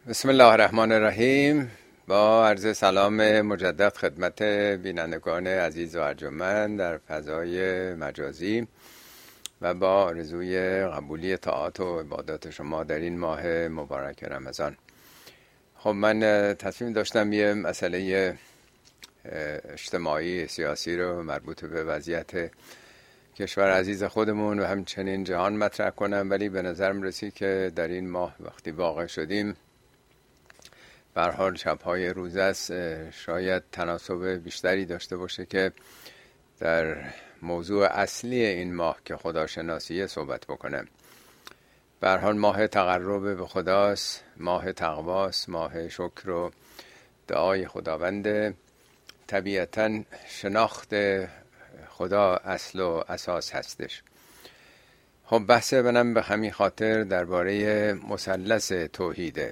بسم الله الرحمن الرحیم. با عرض سلام مجدد خدمت بینندگان عزیز و ارجمند در فضای مجازی و با آرزوی قبولی طاعات و عبادات شما در این ماه مبارک رمضان. خب من تصمیم داشتم یه مسئله اجتماعی سیاسی رو مربوط به وضعیت کشور عزیز خودمون و همچنین جهان مطرح کنم، ولی به نظرم رسید که در این ماه وقتی واقع شدیم به هر حال شب‌های روز است، شاید تناسب بیشتری داشته باشه که در موضوع اصلی این ماه که خداشناسیه صحبت بکنم. به هر حال ماه تقرب به خداست، ماه تقواست، ماه شکر و دعای خداوند. طبیعتاً شناخت خدا اصل و اساس هستش. خب بحث منم به همین خاطر درباره مثلث توحیده.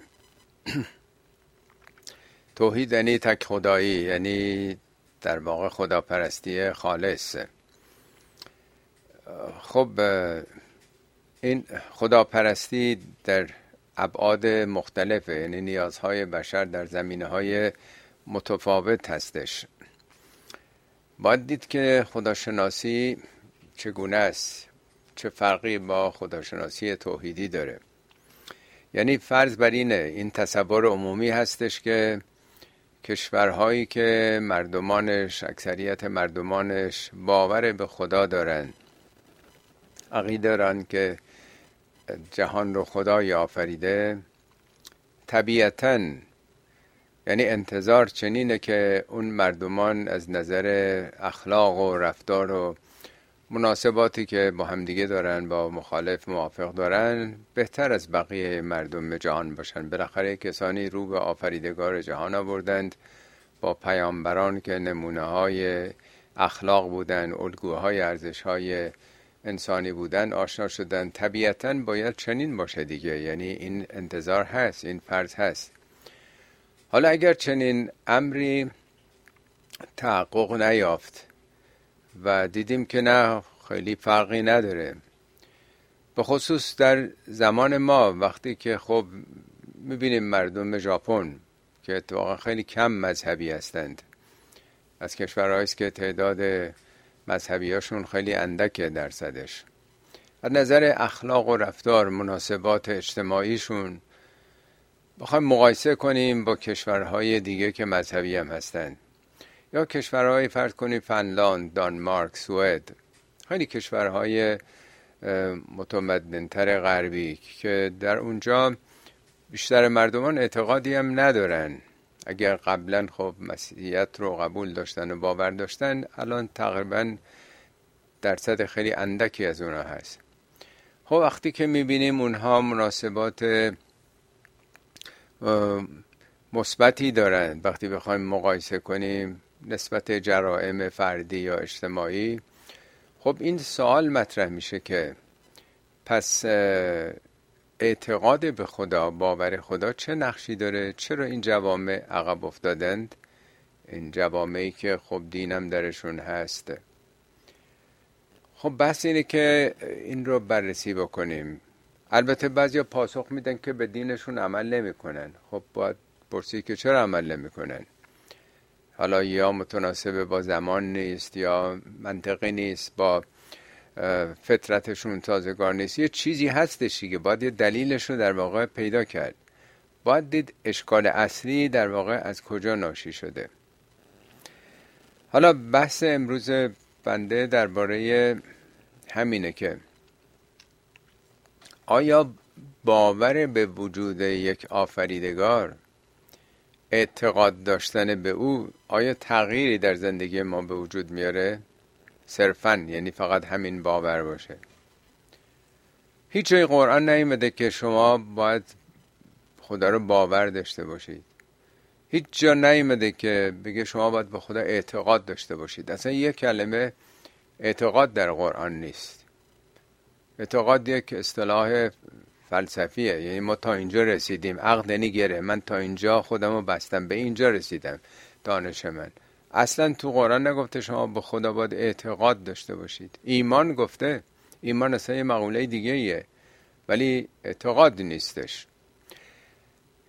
توحید یعنی تک خدایی، یعنی در واقع خداپرستی خالص. خب این خداپرستی در ابعاد مختلفه، یعنی نیازهای بشر در زمینه‌های متفاوت هستش. باید دید که خداشناسی چگونه است، چه فرقی با خداشناسی توحیدی داره. یعنی فرض بر این تصور عمومی هستش که کشورهایی که مردمانش، اکثریت مردمانش باور به خدا دارن، عقیده دارن که جهان رو خدای آفریده، طبیعتاً یعنی انتظار چنینه که اون مردمان از نظر اخلاق و رفتار و مناسباتی که با همدیگه دارن، با مخالف موافق دارن، بهتر از بقیه مردم جهان باشن. بالاخره کسانی رو به آفریدگار جهان آوردند، با پیامبران که نمونه های اخلاق بودن، الگوهای ارزش‌های انسانی بودن آشنا شدن. طبیعتاً باید چنین باشه دیگه، یعنی این انتظار هست، این فرض هست. حالا اگر چنین امری تحقق نیافت و دیدیم که نه خیلی فرقی نداره، به خصوص در زمان ما وقتی که خب میبینیم مردم ژاپن که اتفاقا خیلی کم مذهبی هستند، از کشورهایی است که تعداد مذهبیاشون خیلی اندکه درصدش، از نظر اخلاق و رفتار، مناسبات اجتماعیشون بخوایم مقایسه کنیم با کشورهای دیگه که مذهبی هم هستند، یا کشورهای فرض کنیم فنلاند، دانمارک، سوئد، خیلی کشورهای متمدن‌تر غربی که در اونجا بیشتر مردمان اعتقادی هم ندارن. اگر قبلا خب مسیحیت رو قبول داشتن و باور داشتن، الان تقریبا درصد خیلی اندکی از اونها هست. خب وقتی که میبینیم اونها مناسبات مثبتی دارن، وقتی بخوایم مقایسه کنیم نسبت جرائم فردی یا اجتماعی، خب این سوال مطرح میشه که پس اعتقاد به خدا، باور خدا چه نقشی داره؟ چرا این جوامع عقب افتادند؟ این جوامعی که خب دینم درشون هست. خب بحث اینه که این رو بررسی بکنیم. البته بعضیا پاسخ میدن که به دینشون عمل نمیکنن. خب باید پرسی که چرا عمل نمیکنن؟ حالا یا متناسب با زمان نیست، یا منطقی نیست، با فطرتشون سازگار نیست، یه چیزی هستش که باید یه دلیلش رو در واقع پیدا کرد. باید دید اشکال اصلی در واقع از کجا ناشی شده. حالا بحث امروز بنده درباره همینه که آیا باور به وجود یک آفریدگار، اعتقاد داشتن به او، آیا تغییری در زندگی ما به وجود میاره؟ صرفاً یعنی فقط همین باور باشه. هیچ جای قرآن نیامده که شما باید خدا رو باور داشته باشید. هیچ جا نیامده که بگه شما باید به خدا اعتقاد داشته باشید. اصلا یک کلمه اعتقاد در قرآن نیست. اعتقاد یک اصطلاح فلسفیه، یعنی ما تا اینجا رسیدیم، عقد نگیره، من تا اینجا خودمو بستم، به اینجا رسیدم دانش من. اصلا تو قرآن نگفته شما به خدا باید اعتقاد داشته باشید. ایمان گفته، ایمان اصلا یه مقوله دیگه ایه، ولی اعتقاد نیستش.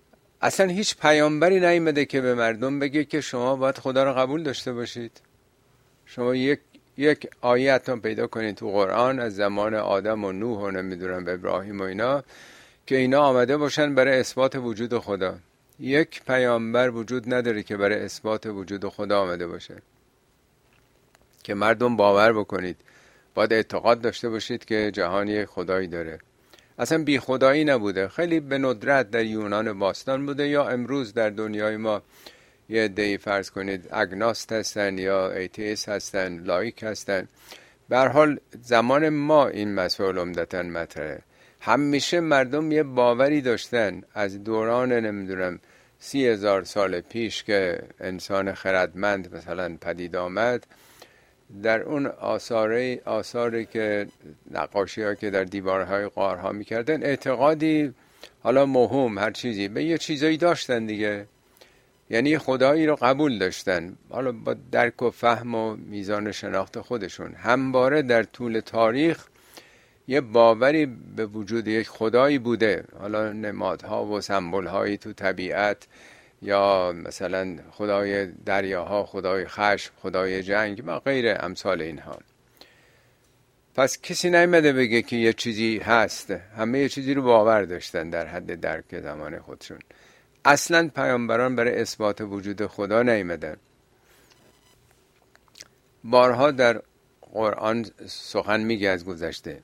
اصلا هیچ پیامبری نیامده که به مردم بگه که شما باید خدا رو قبول داشته باشید. شما یک آیه هم پیدا کنید تو قرآن از زمان آدم و نوح و نمیدونم ابراهیم و اینا که اینا آمده باشن برای اثبات وجود خدا. یک پیامبر وجود نداره که برای اثبات وجود خدا آمده باشه که مردم باور بکنید. باید اعتقاد داشته باشید که جهانی خدایی داره. اصلا بی خدایی نبوده. خیلی به ندرت در یونان باستان بوده، یا امروز در دنیای ما یه عده‌ای فرض کنید اگناست هستن یا ایتیست هستن، لایک هستن. به هر حال زمان ما این مسائل عمدتاً مطرحه. همیشه مردم یه باوری داشتن از دوران نمیدونم 30,000 سال پیش که انسان خردمند مثلا پدید آمد. در اون آثاری که نقاشی ها که در دیوارهای غارها میکردن، اعتقادی حالا موهوم هر چیزی به یه چیزایی داشتن دیگه. یعنی خدایی رو قبول داشتن، حالا با درک و فهم و میزان شناخت خودشون. همواره در طول تاریخ یه باوری به وجود یک خدایی بوده، حالا نمادها و سمبولهایی تو طبیعت، یا مثلا خدای دریاها، خدای خشم، خدای جنگ و غیر امثال اینها. پس کسی نیامده بگه که یه چیزی هست، همه یه چیزی رو باور داشتن در حد درک زمان خودشون. اصلا پیامبران برای اثبات وجود خدا نیامدن. بارها در قرآن سخن میگه از گذشته،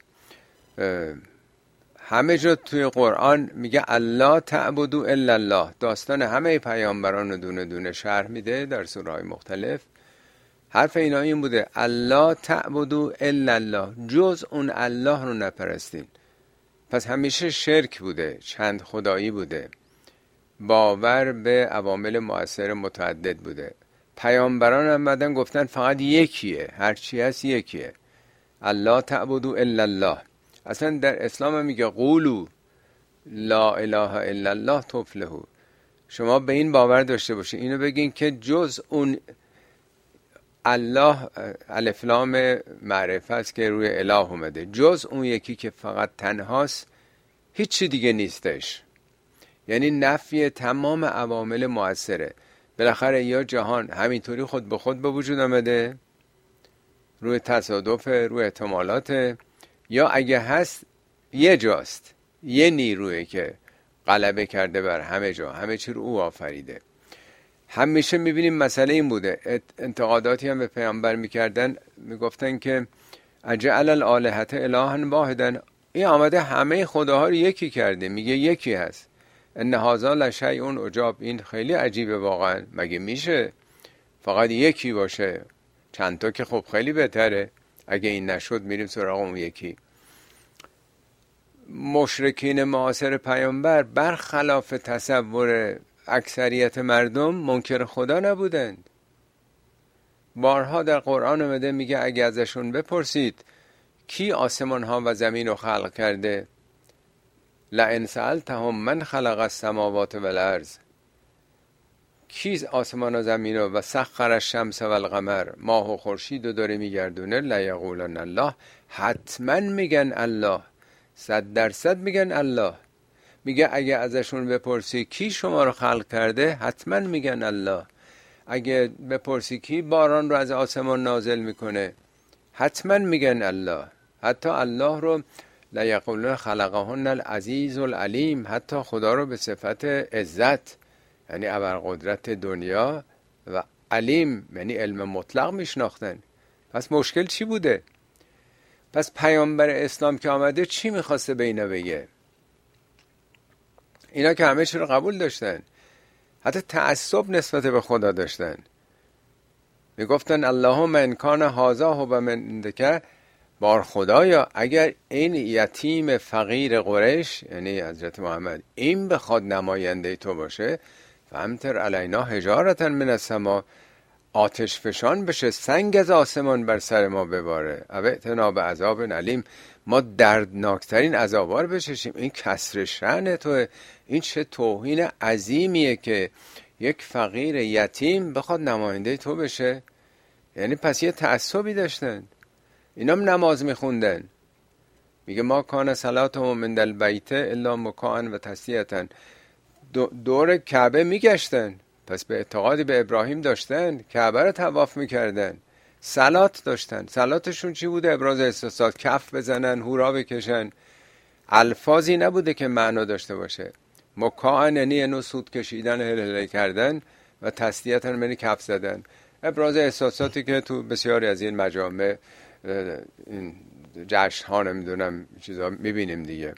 همه جا توی قرآن میگه الله تعبدوا الا الله. داستان همه پیامبران رو دونه دونه شرح میده در سوره‌های مختلف. حرف اینا این بوده الله تعبدوا الا الله، جز اون الله رو نپرستین. پس همیشه شرک بوده، چند خدایی بوده، باور به عوامل مؤثر متعدد بوده. پیامبران هم بعدن گفتن فقط یکیه، هرچی هست یکیه، الله تعبدوا الا الله. اصلا در اسلام هم میگه قولوا لا اله الا الله تفلحوا. شما به این باور داشته باشید، اینو بگین که جز اون الله، الف لام معرفت است که روی اله اومده، جز اون یکی که فقط تنهاست هیچی دیگه نیستش. یعنی نفی تمام عوامل مؤثره. بالاخره یا جهان همینطوری خود به خود به وجود آمده روی تصادف، روی احتمالات، یا اگه هست یه جاست، یه نیرویی که غلبه کرده بر همه جا، همه چی رو او آفریده. همیشه میبینیم مسئله این بوده. انتقاداتی هم به پیامبر میکردن، میگفتن که اجعل الالهة الها واحدا، این آمده همه خداها رو یکی کرده، میگه یکی هست. ان هذا لشیء عجاب، این خیلی عجیبه واقعا، مگه میشه فقط یکی باشه؟ چند تا که خب خیلی بهتره. اگه این نشد میریم سراغ اون یکی. مشرکین معاصر پیامبر برخلاف تصور اکثریت مردم منکر خدا نبودند. بارها در قرآن اومده میگه اگه ازشون بپرسید کی آسمان ها و زمین رو خلق کرده، لئن سألتهم من خلق السماوات والارض، کی آسمان و زمین رو و سخر الشمس والقمر، ماه و خورشید رو داره میگردونه، لیقولن الله، حتما میگن الله، 100% میگن الله. میگه اگه ازشون بپرسی کی شما رو خلق کرده، حتما میگن الله. اگه بپرسی کی باران رو از آسمان نازل میکنه، حتما میگن الله. حتی الله رو لیقولن خلقهن العزیز العلیم، حتی خدا رو به صفت عزت یعنی ابرقدرت دنیا و علیم یعنی علم مطلق میشناختن. پس مشکل چی بوده؟ پس پیامبر اسلام که آمده چی میخواسته به اینا بگه؟ اینا که همه چی رو قبول داشتن، حتی تعصب نسبت به خدا داشتن. میگفتن اللهم ان کان هذا هو من عندک، بار خدایا اگر این یتیم فقیر قریش یعنی حضرت محمد این بخواد نماینده تو باشه، فامطر علینا حجارة من السما، آتش فشان بشه، سنگ از آسمان بر سر ما بباره، او ائتنا بعذاب علیم، ما دردناکترین عذابا رو بچشیم. این کسر شأن تو، این چه توهین عظیمیه که یک فقیر یتیم بخواد نماینده تو بشه. یعنی پس یه تعصبی داشتن. اینام نماز میخوندن، میگه ما کان صلاتهم من البیت الا مکاء و تسلیة، دور کعبه میگشتن، پس به اعتقادی به ابراهیم داشتن، کعبه رو طواف میکردن، صلات داشتن. صلاتشون چی بوده؟ ابراز احساسات، کف بزنن، هورا بکشن. الفاظی نبوده که معنا داشته باشه. مکاعننی نو سود کشیدن، هلهله کردن و تسلیتن منی کف زدن. ابراز احساساتی که تو بسیاری از این مجامع، این جشن ها، نمیدونم چیزا میبینیم دیگه.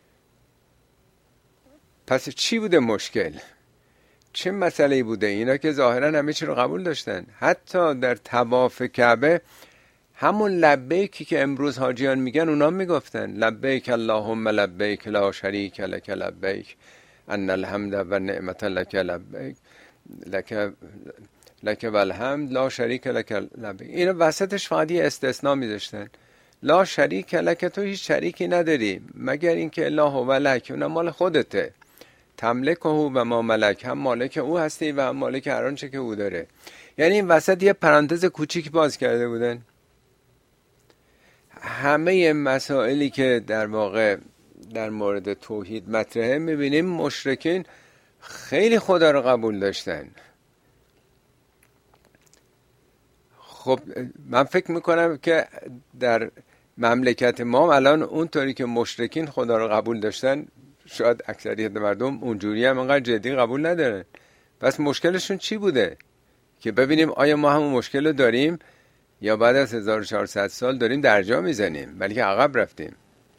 پس چی بوده مشکل؟ چه مسئله بوده؟ اینا که ظاهرا همه چی رو قبول داشتن. حتی در طواف کعبه همون لبیکی که امروز حاجیان میگن اونا میگفتن لبیک اللهم لبیک لا شریک لک لبیک ان الحمد و نعمت لک لبیک لک والحمد لا شریک لک لبیک. اینا وسطش فقط یه استثناء میذاشتن. لا شریک لک، تو هیچ شریکی نداری مگر اینکه الله و لک، اونم مال خودته. تملکه و ما ملک، هم مالک او هستی و هم مالک هر آنچه که او داره. یعنی این وسط یه پرانتز کوچیک باز کرده بودن. همه مسائلی که در واقع در مورد توحید مطرحه میبینیم مشرکین خیلی خدا رو قبول داشتن. خب من فکر میکنم که در مملکت ما الان اونطوری که مشرکین خدا رو قبول داشتن، شاید اکثریت مردم اونجوری هم انقدر جدی قبول ندارن. پس مشکلشون چی بوده؟ که ببینیم آیا ما همون مشکل رو داریم یا بعد از 1400 سال داریم درجا میزنیم، بلکه عقب رفتیم.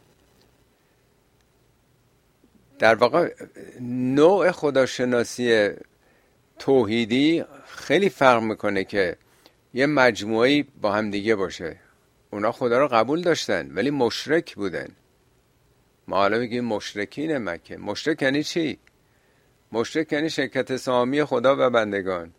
در واقع نوع خداشناسی توحیدی خیلی فرق میکنه که یه مجموعی با هم دیگه باشه. اونا خدا رو قبول داشتن ولی مشرک بودن. ما حالا بگیم مشرکین مکه. مشرک یعنی چی؟ مشرک یعنی شرکت سهامی خدا و بندگان.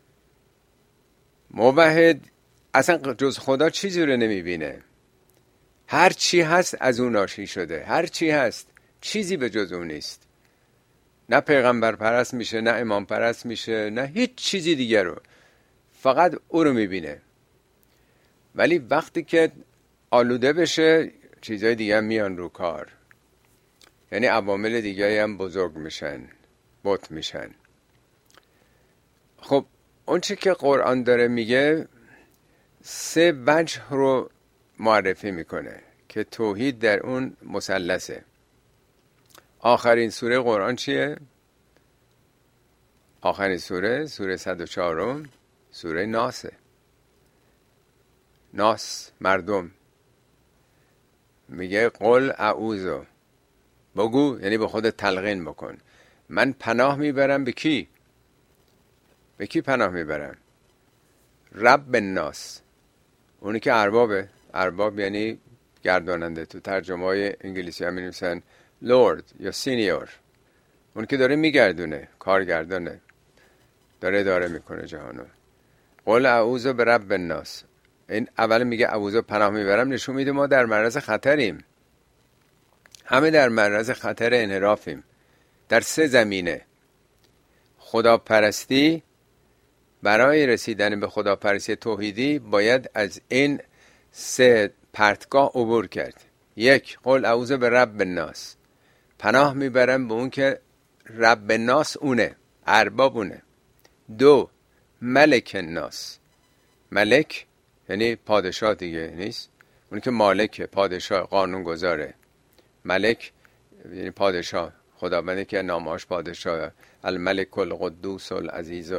موحد اصلا جز خدا چیزی رو نمیبینه. هر چی هست از اون ناشی شده. هر چی هست چیزی به جز اون نیست. نه پیغمبر پرست میشه، نه امام پرست میشه، نه هیچ چیزی دیگر رو. فقط او رو میبینه. ولی وقتی که آلوده بشه چیزای دیگه هم میان رو کار. یعنی عوامل دیگه هم بزرگ میشن، بت میشن. خب اون چی که قرآن داره میگه 3 وجه رو معرفی میکنه که توحید در اون مثلثه. آخرین سوره قرآن چیه؟ آخرین سوره 104، سوره ناسه. ناس مردم. میگه قل اعوذ، بگو، یعنی به خودت تلقین بکن، من پناه میبرم به کی؟ به کی پناه میبرم؟ رب الناس، اونی که اربابه. ارباب یعنی گرداننده. تو ترجمه های انگلیسی هم می‌نویسن لورد یا سینیور. اون که داره میگردونه، کارگردانه، داره اداره میکنه جهانو. قل اعوذ برب الناس. این اول میگه اعوذ پناه میبرم، نشون میده ما در معرض خطریم. همه در معرض خطر انحرافیم در 3 زمینه. خداپرستی، برای رسیدن به خداپرستی توحیدی باید از این 3 پرتگاه عبور کرد. 1 قل اعوذ برب الناس، پناه میبرم به اون که رب الناس اونه، ارباب اونه. 2 ملک الناس، ملک یعنی پادشاه دیگه نیست، اون که مالک، پادشاه، قانون گذاره. ملک یعنی پادشاه، خداوندی که نامهاش پادشاه. الملک القدوس العزیز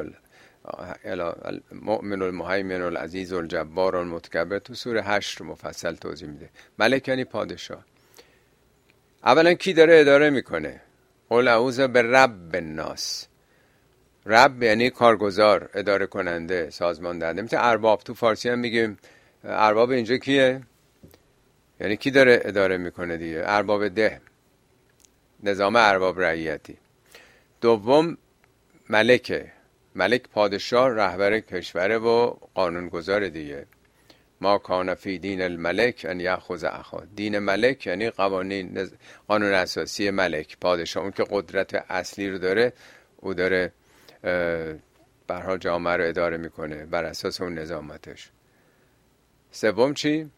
المؤمن المهیمن العزیز الجبار المتکبر. تو سوره 8 مفصل توضیح میده. ملک یعنی پادشاه. اولا کی داره اداره میکنه؟ قل اعوذ برب الناس. رب یعنی کارگزار، اداره کننده، سازمان دهنده. مثل ارباب تو فارسی هم میگیم ارباب. اینجا کیه؟ یعنی کی داره اداره میکنه دیگه؟ ارباب ده، نظام ارباب رعیتی. 2 ملکه. ملک پادشاه، رهبر کشوره و قانونگذار دیگه. ما کان فی دین الملک ان یاخذ اخا. دین ملک یعنی قوانین، قانون اساسی ملک، پادشاه، اون که قدرت اصلی رو داره. او داره به هر حال جامعه رو اداره میکنه بر اساس اون نظامتش. 3 چی؟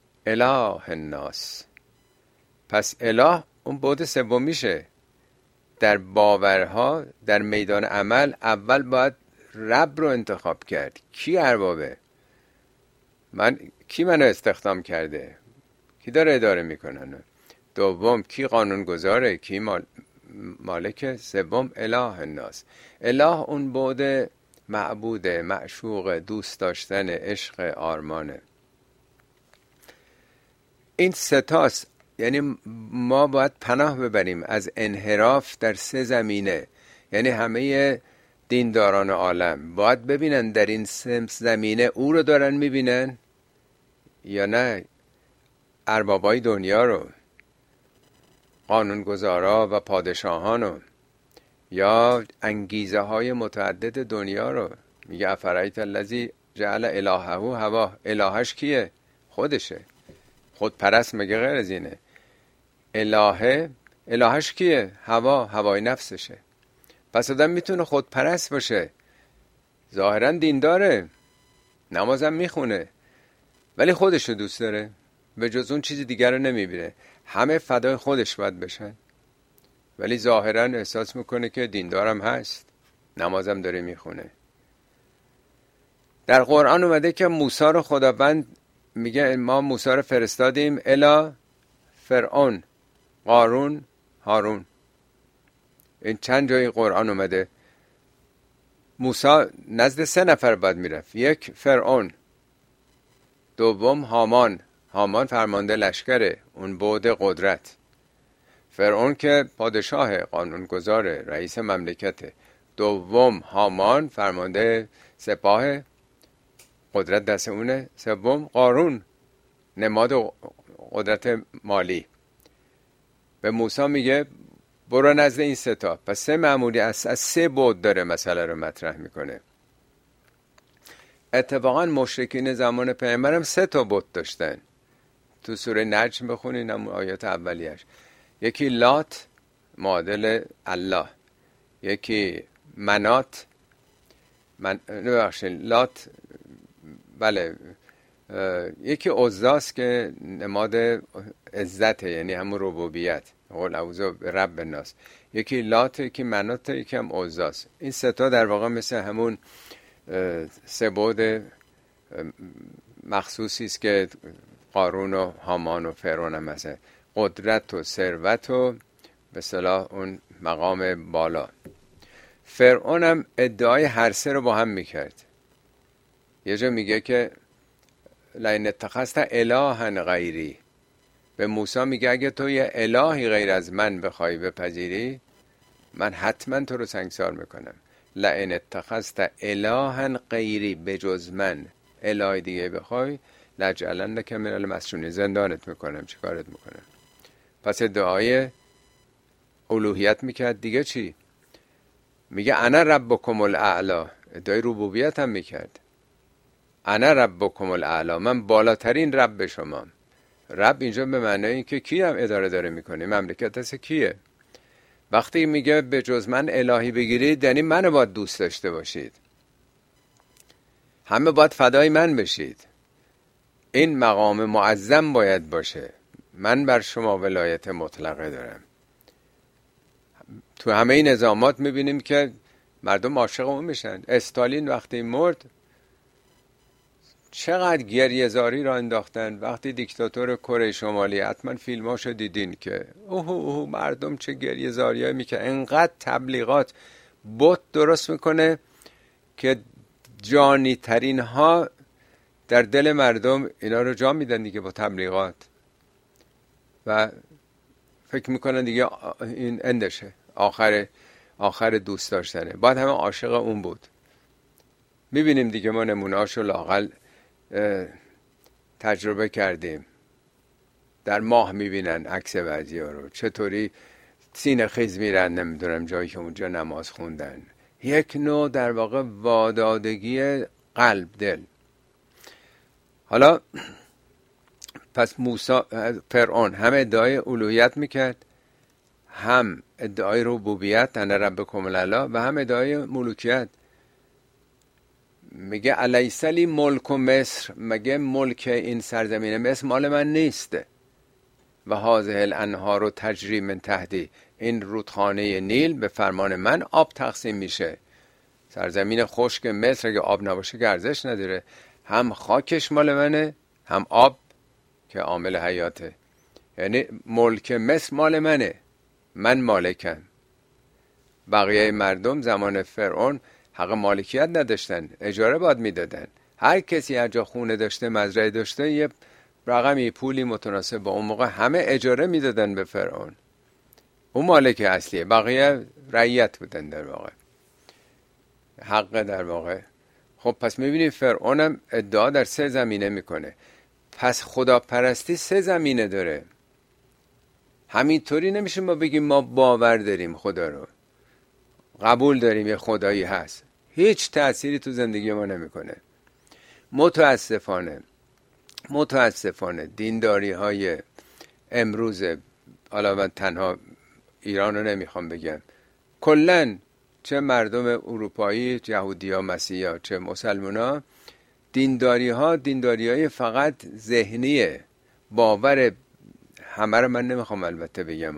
اله الناس. پس اله اون بعد 3 میشه. در باورها در میدان عمل اول باید رب رو انتخاب کرد. کی اربابه؟ کی منو استخدام کرده؟ کی داره اداره میکنن؟ دوم کی قانون گذاره؟ کی مالک؟ سوم اله الناس. اله اون بعد معبود، معشوق، دوست داشتن، عشق، آرمانه. این ستاست. یعنی ما باید پناه ببریم از انحراف در 3 زمینه. یعنی همه دینداران عالم باید ببینن در این 3 زمینه او رو دارن میبینن یا نه اربابای دنیا رو، قانونگذارا و پادشاهانو، یا انگیزه های متعدد دنیا رو. میگه افرایت الذی جعل الهه هوا. الهش کیه؟ خودشه. خودپرست مگه غیر از اینه؟ الهش کیه؟ هوای نفسشه. پس آدم میتونه خودپرست باشه، ظاهرا دینداره، نمازم میخونه، ولی خودشو دوست داره، به جز اون چیزی دیگر رو نمیبینه. همه فدای خودش باید بشن، ولی ظاهرا احساس میکنه که دیندارم هست، نمازم داره میخونه. در قرآن اومده که موسی رو خداوند میگه ما موسی رو فرستادیم الی فرعون، قارون، هارون. این چند جای قرآن اومده. موسی نزد 3 نفر باید میرفت. 1 فرعون، دوم هامان فرمانده لشکره، اون بعد قدرت. فرعون که پادشاه، قانونگذاره، رئیس مملکته. دوم هامان فرمانده سپاه، قدرت دست اونه. سوم قارون، نماد قدرت مالی. به موسی میگه برو نزد این 3 تا. پس 3 مأموری از 3 بعد داره مسئله رو مطرح میکنه. اتفاقا مشرکین زمان پیامبرم 3 تا بت داشتن. تو سوره نجم بخونین هم آیات اولیش. یکی لات معادل الله، یکی منات لات، بله، یکی عزاست که نماد عزته، یعنی همون ربوبیت، قول اعوذ برب الناس. یکی لات، یکی منات، یکی هم عزاست. این 3 تا در واقع مثل همون 3 بعد مخصوصی است که قارون و هامان و فرعون هم مثل قدرت و ثروت و به اصطلاح اون مقام بالا. فرعون هم ادعای هر 3 رو با هم میکرد. یه جا میگه که لئن اتخذت الها غیری. به موسی میگه اگه تو یه الهی غیر از من بخوای بپذیری، من حتما تو رو سنگسار میکنم. لئن اتخذت الها غیری، به جز من الهی دیگه بخوای، لجعلنک من المسجونین، زندانت میکنم، چیکارت میکنم. پس ادعای الوهیت میکرد. دیگه چی میگه؟ انا ربکم الاعلی. ادعای ربوبیت هم میکرد. انا ربکم الاعلی، من بالاترین رب شما. رب اینجا به معنای این که کی هم اداره داره میکنه، مملکت هست کیه. وقتی میگه به جز من الهی بگیرید، یعنی منو باید دوست داشته باشید، همه باید فدای من بشید، این مقام معظم باید باشه، من بر شما ولایت مطلقه دارم. تو همه این نظامات میبینیم که مردم عاشق اون میشن. استالین وقتی مرد چقدر گریه زاری را انداختن. وقتی دیکتاتور کره شمالی، حتما فیلماشو دیدین که اوه مردم چه گریه زاریایی میکنن. انقدر تبلیغات بت درست میکنه که جانی ترین ها در دل مردم اینا رو جا میدن دیگه با تبلیغات، و فکر میکنن دیگه این اندشه، آخر دوست داشتنه. باید همه عاشق اون بود. میبینیم دیگه، ما نمونهاشو لااقل تجربه کردیم. در ماه میبینن عکس بعضی ها رو چطوری سینه خیز میرن، نمیدونم جایی که اونجا نماز خوندن. یک نوع در واقع وادادگی قلب دل. حالا پس فرعون هم ادعای الوهیت میکرد، هم ادعای ربوبیت، انا ربکم الاعلی، و هم ادعای ملوکیت. میگه الیس لی ملک مصر، مگه ملک این سرزمین مصر مال من نیست؟ و هذه الانهار تجری من تحتی، این رودخانه نیل به فرمان من آب تقسیم میشه. سرزمین خشک مصر اگه آب نباشه که ارزش نداره، هم خاکش مال منه هم آب که عامل حیاته. یعنی ملک مصر مال منه، من مالکم. بقیه مردم زمان فرعون حق مالکیت نداشتن، اجاره باید میدادن. هر کسی هر جا خونه داشته، مزرعه داشته، یه رقمی پولی متناسب با اون موقع همه اجاره میدادن به فرعون. اون مالک اصلیه، بقیه رعیت بودن در واقع، حق در واقع. خب پس میبینیم فرعون هم ادعا در 3 زمینه میکنه. پس خدا پرستی 3 زمینه داره. همینطوری نمیشه ما بگیم ما باور داریم خدا رو، قبول داریم یه خدایی هست، هیچ تأثیری تو زندگی ما نمیکنه. متاسفانه دینداری های امروز، حالا من تنها ایران رو نمیخوام بگم، کلن چه مردم اروپایی، یهودی ها، مسیحی ها، چه مسلمان ها، دینداری های فقط ذهنیه، باور. همه رو من نمیخوام البته بگم،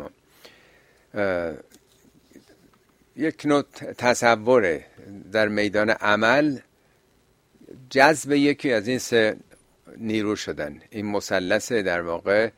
یک نوع تصوره در میدان عمل جذب یکی از این 3 نیرو شدن. این مثلث در واقع،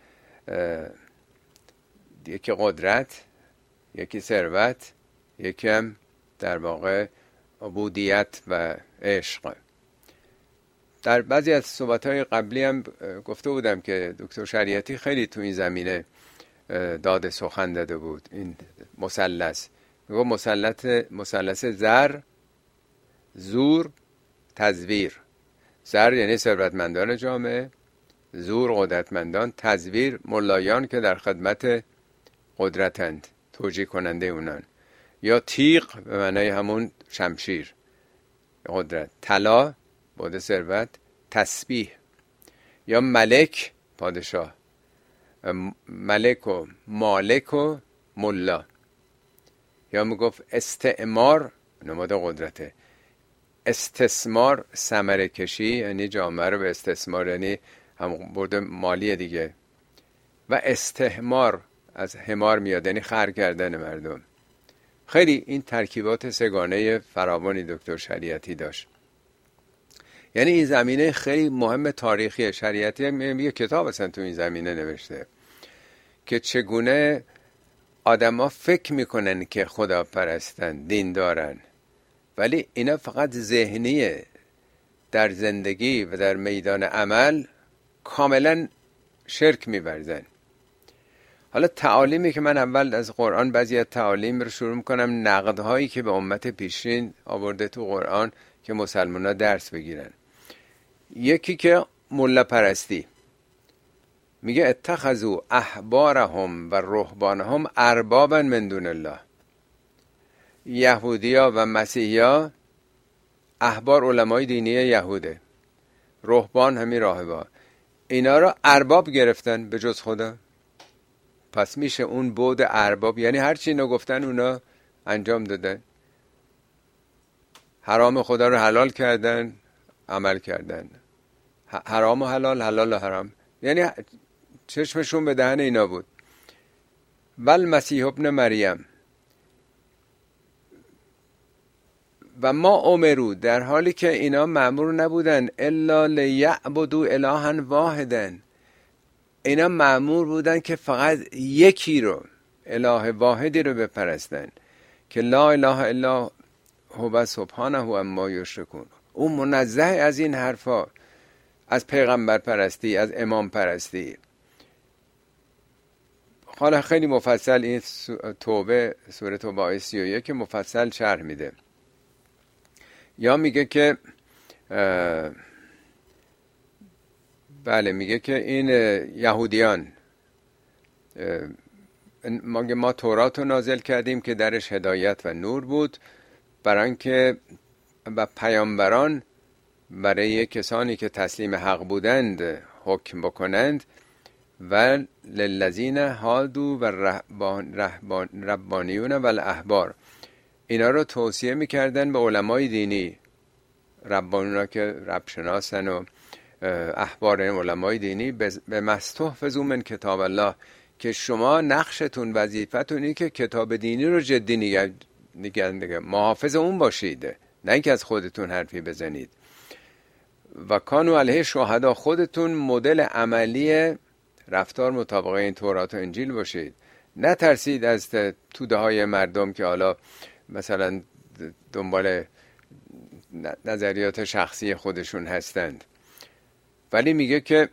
یکی قدرت، یکی ثروت، یکی هم در واقع عبودیت و عشق. در بعضی از صحبت‌های قبلی هم گفته بودم که دکتر شریعتی خیلی تو این زمینه داد سخن داده بود. این مثلث میگه مثلث زر، زور، تزویر. زر یعنی ثروتمندان جامعه، زور قدرتمندان، تزویر ملایان که در خدمت قدرتند، توجیه کننده اونان، یا تیغ به معنای همون شمشیر قدرت، طلا بود ثروت، تسبیح، یا ملک پادشاه، ملک و مالک و ملا، یا میگفت استعمار نماد قدرته، استثمار ثمره کشی، یعنی جامعه رو به استثمار، یعنی هم برده مالی دیگه، و استحمار از حمار میاد، یعنی خر کردن مردم. خیلی این ترکیبات 3گانه فراوانی دکتر شریعتی داشت. یعنی این زمینه خیلی مهم تاریخی. شریعتی یه کتاب اصلا تو این زمینه نوشته که چگونه آدما فکر میکنن که خدا پرستن، دین دارن، ولی اینا فقط ذهنیه، در زندگی و در میدان عمل کاملا شرک می‌ورزن. حالا تعالیمی که من اول از قرآن بعضی از تعالیم رو شروع میکنم، نقدهایی که به امت پیشین آورده تو قرآن که مسلمان‌ها درس بگیرن. یکی که ملا پرستی، میگه اتخذوا احبارهم و رهبانهم اربابا من دون الله. یهودیا و مسیحیا، احبار علمای دینی یهوده، رهبان همین راهبا، اینا رو ارباب گرفتن به جز خدا. پس میشه اون بود ارباب، یعنی هر چی اینا گفتن اونا انجام دادن، حرام خدا رو حلال کردن، عمل کردن، حرام و حلال، حلال و حرام، یعنی چشمشون به دهن اینا بود. ول مسیح ابن مریم و ما امرو، در حالی که اینا مأمور نبودن الا لیعبدوا الها واحدا، اینا مأمور بودن که فقط یکی رو، اله واحدی رو بپرستن که لا اله الا هو سبحانه عما یشرکون. اون منزه از این حرفا، از پیغمبر پرستی، از امام پرستی. حالا خیلی مفصل این توبه، سوره توبه آیه 31 که مفصل شرح میده. یا میگه که بله، میگه که این یهودیان، ما تورات رو نازل کردیم که درش هدایت و نور بود، برای اینکه و پیامبران برای کسانی که تسلیم حق بودند حکم بکنند، و للذین هادوا و ربانیون و الاحبار، اینا رو توصیه میکردن به علمای دینی، ربانیون که رب شناسن و احبار علمای دینی، به مستحفظوا من کتاب الله، که شما نقشتون وظیفتون اینه که کتاب دینی رو جدی نگه محافظ اون باشید، نه اینکه از خودتون حرفی بزنید. و کانوا علیه شهدا، خودتون مدل عملی رفتار مطابق این تورات و انجیل باشید. نترسید از توده های مردم که حالا مثلا دنبال نظریات شخصی خودشون هستند. ولی میگه که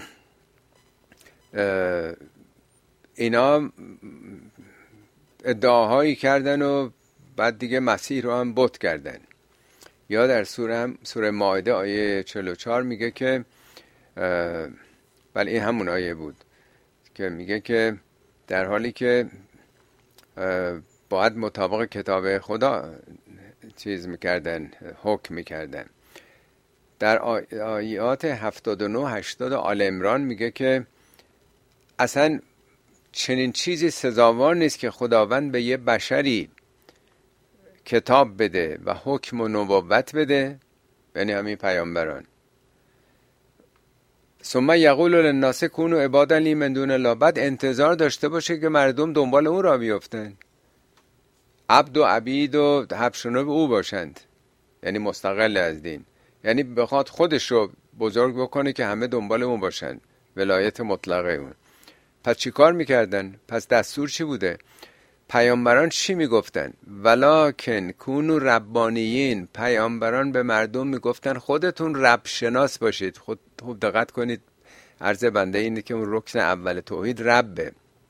اینا ادعاهایی کردن و بعد دیگه مسیح رو هم بت کردن. یا در سوره مائده آیه 44 میگه که بله این همون آیه بود که میگه که در حالی که باید مطابق کتاب خدا چیز میکردن، حکم میکردن. در آیات 79 80 آل عمران میگه که اصلا چنین چیزی سزاوار نیست که خداوند به یه بشری کتاب بده و حکم و نبوت بده، یعنی همین پیامبران، ثم یقول للناس کونوا عبادا لی من دون الله، بعد انتظار داشته باشه که مردم دنبال اون را بیفتن، عبد و عبید و حبشنوب او باشند، یعنی مستقل از دین، یعنی بخواد خودش رو بزرگ بکنه که همه دنبال اون باشند، ولایت مطلقه اون. پس چی کار میکردن؟ پس دستور چی بوده؟ پیامبران چی میگفتن؟ ولکن کونوا ربانیین، پیامبران به مردم میگفتن خودتون رب شناس باشید. خود خوب دقت کنید، عرض بنده اینه که اون رکن اول توحید ربه.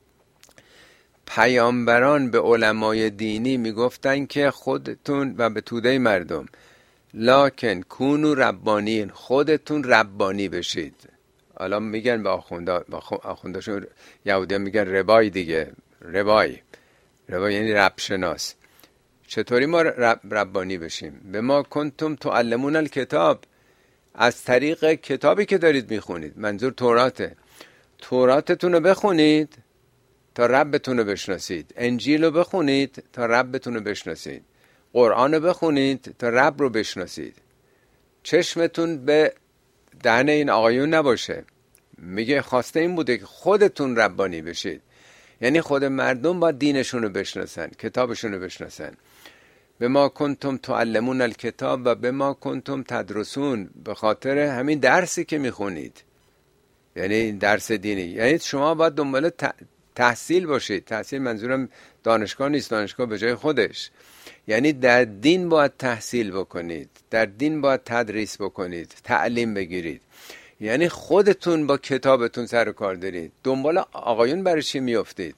پیامبران به علمای دینی میگفتن که خودتون، و به توده مردم، لکن کونوا ربانیین، خودتون ربانی بشید. حالا میگن به آخونداشون یهودیان میگن ربای دیگه، ربای یعنی رب شناس. چطوری ما ربانی بشیم؟ به ما کنتم تعلمون الکتاب، از طریق کتابی که دارید میخونید، منظور توراته. توراتتون رو بخونید تا ربتون رو بشناسید، انجیل رو بخونید تا ربتون رو بشناسید، قرآن رو بخونید تا رب رو بشناسید. چشمتون به دهن این آقایون نباشه. میگه خواسته این بوده که خودتون ربانی بشید، یعنی خود مردم با دینشون رو بشناسن، کتابشون رو بشناسن. به ما کنتم تعلمون الکتاب و به ما کنتم تدرسون، به خاطر همین درسی که میخونید، یعنی درس دینی. یعنی شما باید دنبال تحصیل باشید. تحصیل منظورم دانشگاه نیست، دانشگاه به جای خودش، یعنی در دین باید تحصیل بکنید، در دین باید تدریس بکنید، تعلیم بگیرید. یعنی خودتون با کتابتون سر و کار دارید، دنبال آقایون برای چی میافتید؟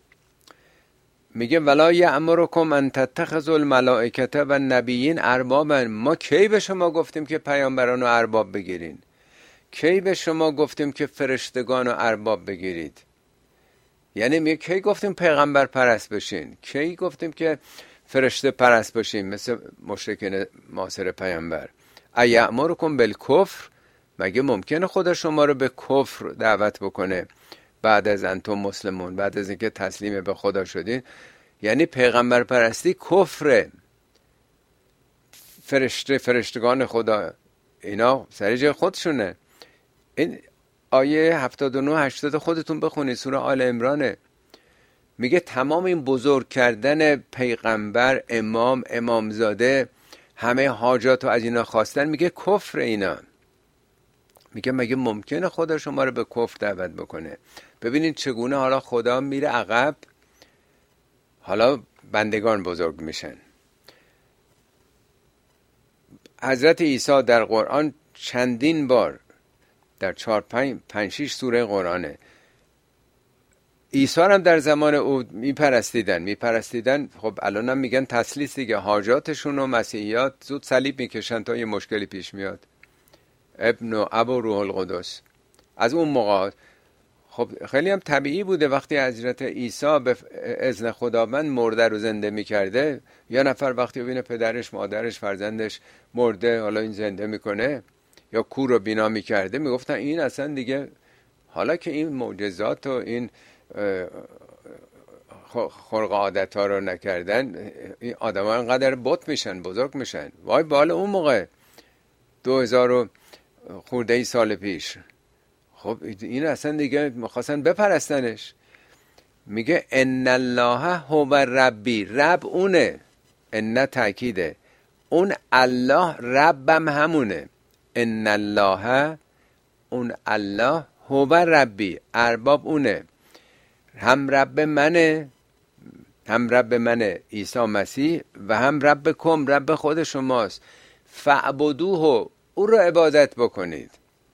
میگه ولا یأمرکم ان تتخذوا الملائکه و النبیین اربابا. ما کی به شما گفتیم که پیامبران رو ارباب بگیرین؟ کی به شما گفتیم که فرشتگان رو ارباب بگیرید؟ یعنی میگه کی گفتیم پیغمبر پرست بشین؟ کی گفتیم که فرشته پرست باشیم مثل مشرکین معاصر پیامبر؟ ایأمرکم بالکفر، مگه ممکنه خدا شما رو به کفر دعوت بکنه بعد از انتم مسلمون، بعد از اینکه تسلیم به خدا شدین؟ یعنی پیغمبر پرستی کفره. فرشتگان خدا اینا سر جای خودشونه. این آیه 79 80 خودتون بخونید، سوره آل عمرانه. میگه تمام این بزرگ کردن پیغمبر، امام، امامزاده، همه حاجات رو از اینا خواستن، میگه کفر اینا. میگه مگه ممکنه خدا شما رو به کفر دعوت بکنه؟ ببینید چگونه حالا خدا میره عقب، حالا بندگان بزرگ میشن. حضرت عیسی در قرآن چندین بار، در 4-5-6 سوره قرآنه، عیسی هم در زمان او میپرستیدن. خب الان هم میگن تسلیس دیگه، حاجاتشون و مسیحیات زود صلیب میکشن تا یه مشکلی پیش میاد. ابن و ابو روح القدس. از اون موقع خب خیلی هم طبیعی بوده وقتی حضرت عیسی به اذن خداوند مرده رو زنده میکرده، یا نفر وقتی ببینه پدرش، مادرش، فرزندش مرده، حالا این زنده میکنه، یا کور رو بینا میکرده، میگفتن این اصلا دیگه، حالا که این معجزات و این خرق عادت ها رو نکردن، این آدم ها اینقدر بت میشن، بزرگ میشن. وای بالا اون موقع 2000 خورده ای سال پیش، خب این اصلا دیگه میخواستن بپرستنش. میگه ان الله هو ربی، رب اونه، ان تاکیده، اون الله ربم همونه، ان الله، اون الله هو ربی، ارباب اونه، هم رب منه، هم رب منه عیسی مسیح، و هم رب کم، رب خود شماست، فعبدوه، او رو عبادت بکنید.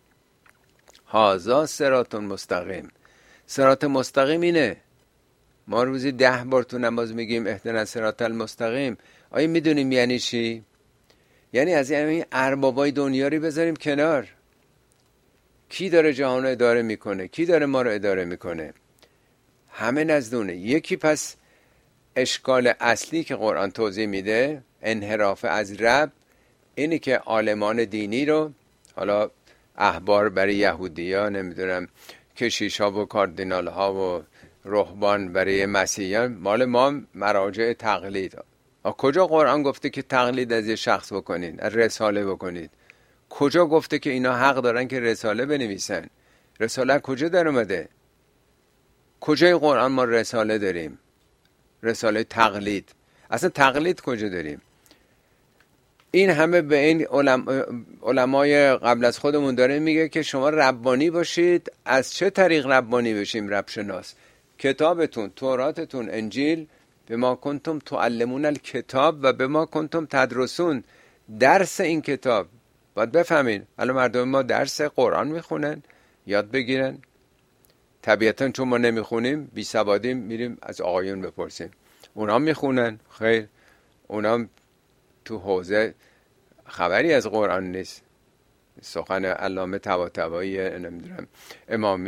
هازا صراط مستقیم. صراط مستقیم اینه. ما روزی 10 بار تو نماز میگیم اهدنا الصراط المستقیم. آیا میدونیم یعنی چی؟ یعنی از این اربابای دنیا رو بذاریم کنار. کی داره جهان رو اداره میکنه؟ کی داره ما رو اداره میکنه؟ همه نزدونه. یکی پس اشکال اصلی که قرآن توضیح میده، انحراف از رب، اینی که عالمان دینی رو، حالا احبار برای یهودی‌ها، نمیدونم کشیش ها و کاردینال ها و رهبان برای مسیحیان، مال ما مراجع تقلید. کجا قرآن گفته که تقلید از یه شخص بکنید، از رساله بکنید؟ کجا گفته که اینا حق دارن که رساله بنویسن؟ رساله کجا در اومده؟ کجای قرآن ما رساله داریم؟ رساله تقلید. اصلا تقلید کجا داریم؟ این همه به این علمای قبل از خودمون داره میگه که شما ربانی باشید. از چه طریق ربانی بشیم؟ رب شناس. کتابتون، توراتتون، انجیل، به ما کنتم تعلمون الکتاب و به ما کنتم تدرسون، درس این کتاب باید بفهمین. الان مردم ما درس قرآن میخونن، یاد بگیرن. طبیعتا چون ما نمیخونیم، بی سوادیم، میریم از آقایون بپرسیم. اونا میخونن، خیر، اونا تو حوزه خبری از قرآن نیست. سخن علامه طباطبایی، نمیدونم امام،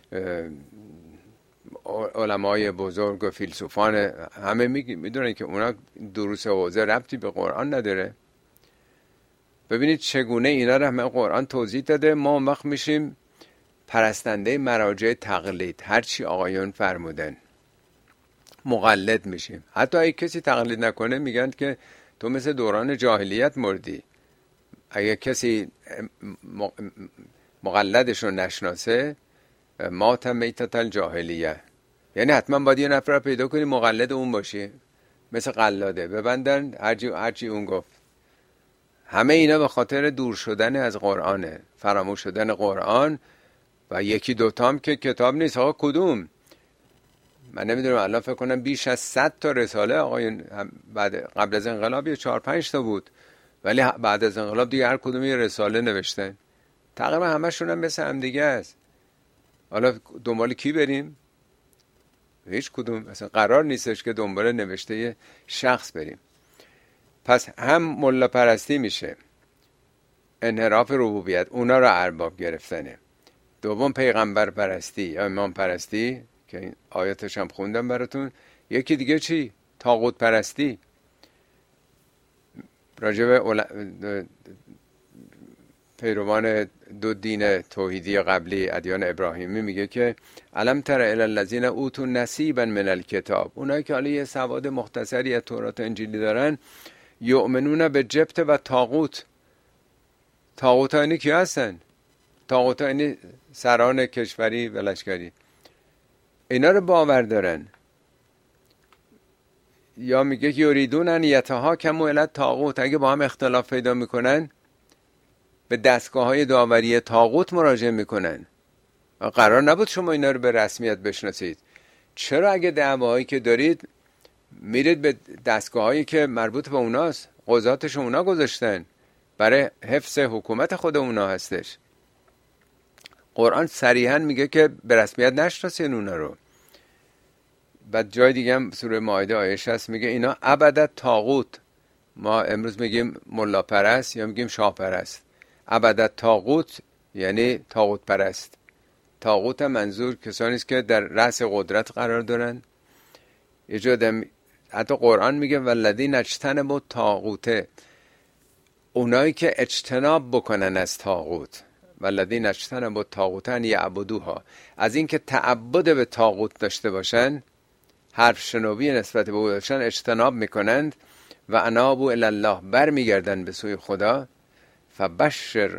علمای بزرگ و فیلسوفان، همه میدونن که اونا دروس حوزه ربطی به قرآن نداره. ببینید چگونه اینا رو همه قرآن توضیح داده. ما اون وقت میشیم پرستنده مراجع تقلید، هرچی آقایون فرمودن مقلد میشیم. حتی اگه کسی تقلید نکنه میگن که تو مثل دوران جاهلیت مردی. اگه کسی مقلدش رو نشناسه، مات میتة الجاهلیه، یعنی حتما باید یه نفر پیدا کنی مقلد اون باشی، مثل قلاده ببندن هرچی اون گفت. همه اینا به خاطر دور شدن از قرآنه، فراموش شدن قرآن. و یکی دوتام که کتاب نیست. آقا کدوم؟ من نمیدونم، الان فکر کنم بیش از 100 تا رساله آقایون قبل از انقلاب یه 4-5 تا بود، ولی بعد از انقلاب دیگه هر کدوم یه رساله نوشتن. تقریبا همشون هم مثل هم دیگه است. حالا دنبال کی بریم؟ هیچ کدوم اصلا قرار نیستش که دنبال نوشته یه شخص بریم. پس هم ملا پرستی میشه، انحراف ربوبیت، اونا رو ارباب گرفتنه. دوم پیغمبر پرستی یا امام پرستی که این آیاتش هم خوندم براتون. یکی دیگه چی؟ طاغوت پرستی. راجع به پیروان دو دین توحیدی قبلی، ادیان ابراهیمی، میگه که الم تر الی الذین اوتوا نصیبا من الکتاب، اونایی که حالا یه سواد مختصری از تورات و انجیلی دارن، یؤمنون به جبت و طاغوت. طاغوت ها اینی کی هستن؟ طاغوت ها اینی سران کشوری و لشکری، اینا رو باور دارن. یا میگه یریدون ان یتحاکموا الی الطاغوت، اگه با هم اختلاف پیدا میکنن به دستگاه های داوری طاغوت مراجعه میکنن. قرار نبود شما اینا رو به رسمیت بشناسید. چرا اگه دعواهایی که دارید میرید به دستگاه هایی که مربوط به اوناست، قضاتش اونا گذاشتن، برای حفظ حکومت خود اونا هستش. قرآن صریحا میگه که به رسمیت نشناسین اونا رو. بعد جای دیگه هم سوره مائده آیه 60 میگه اینا عبدت طاغوت. ما امروز میگیم ملا پرست یا میگیم شاه پرست. عبدت طاغوت یعنی طاغوت پرست. طاغوت منظور کسانی است که در رأس قدرت قرار دارن. یه جا حتی قرآن میگه والذین اجتنبوا الطاغوت، اونایی که اجتناب بکنن از طاغوت. والذین اجتنبوا الطاغوت ان یعبدوها، از این که تعبد به طاغوت داشته باشن، حرف شنوی نسبت به او داشتن، اجتناب میکنند. و انابوا الی الله، برمیگردن به سوی خدا. فبشر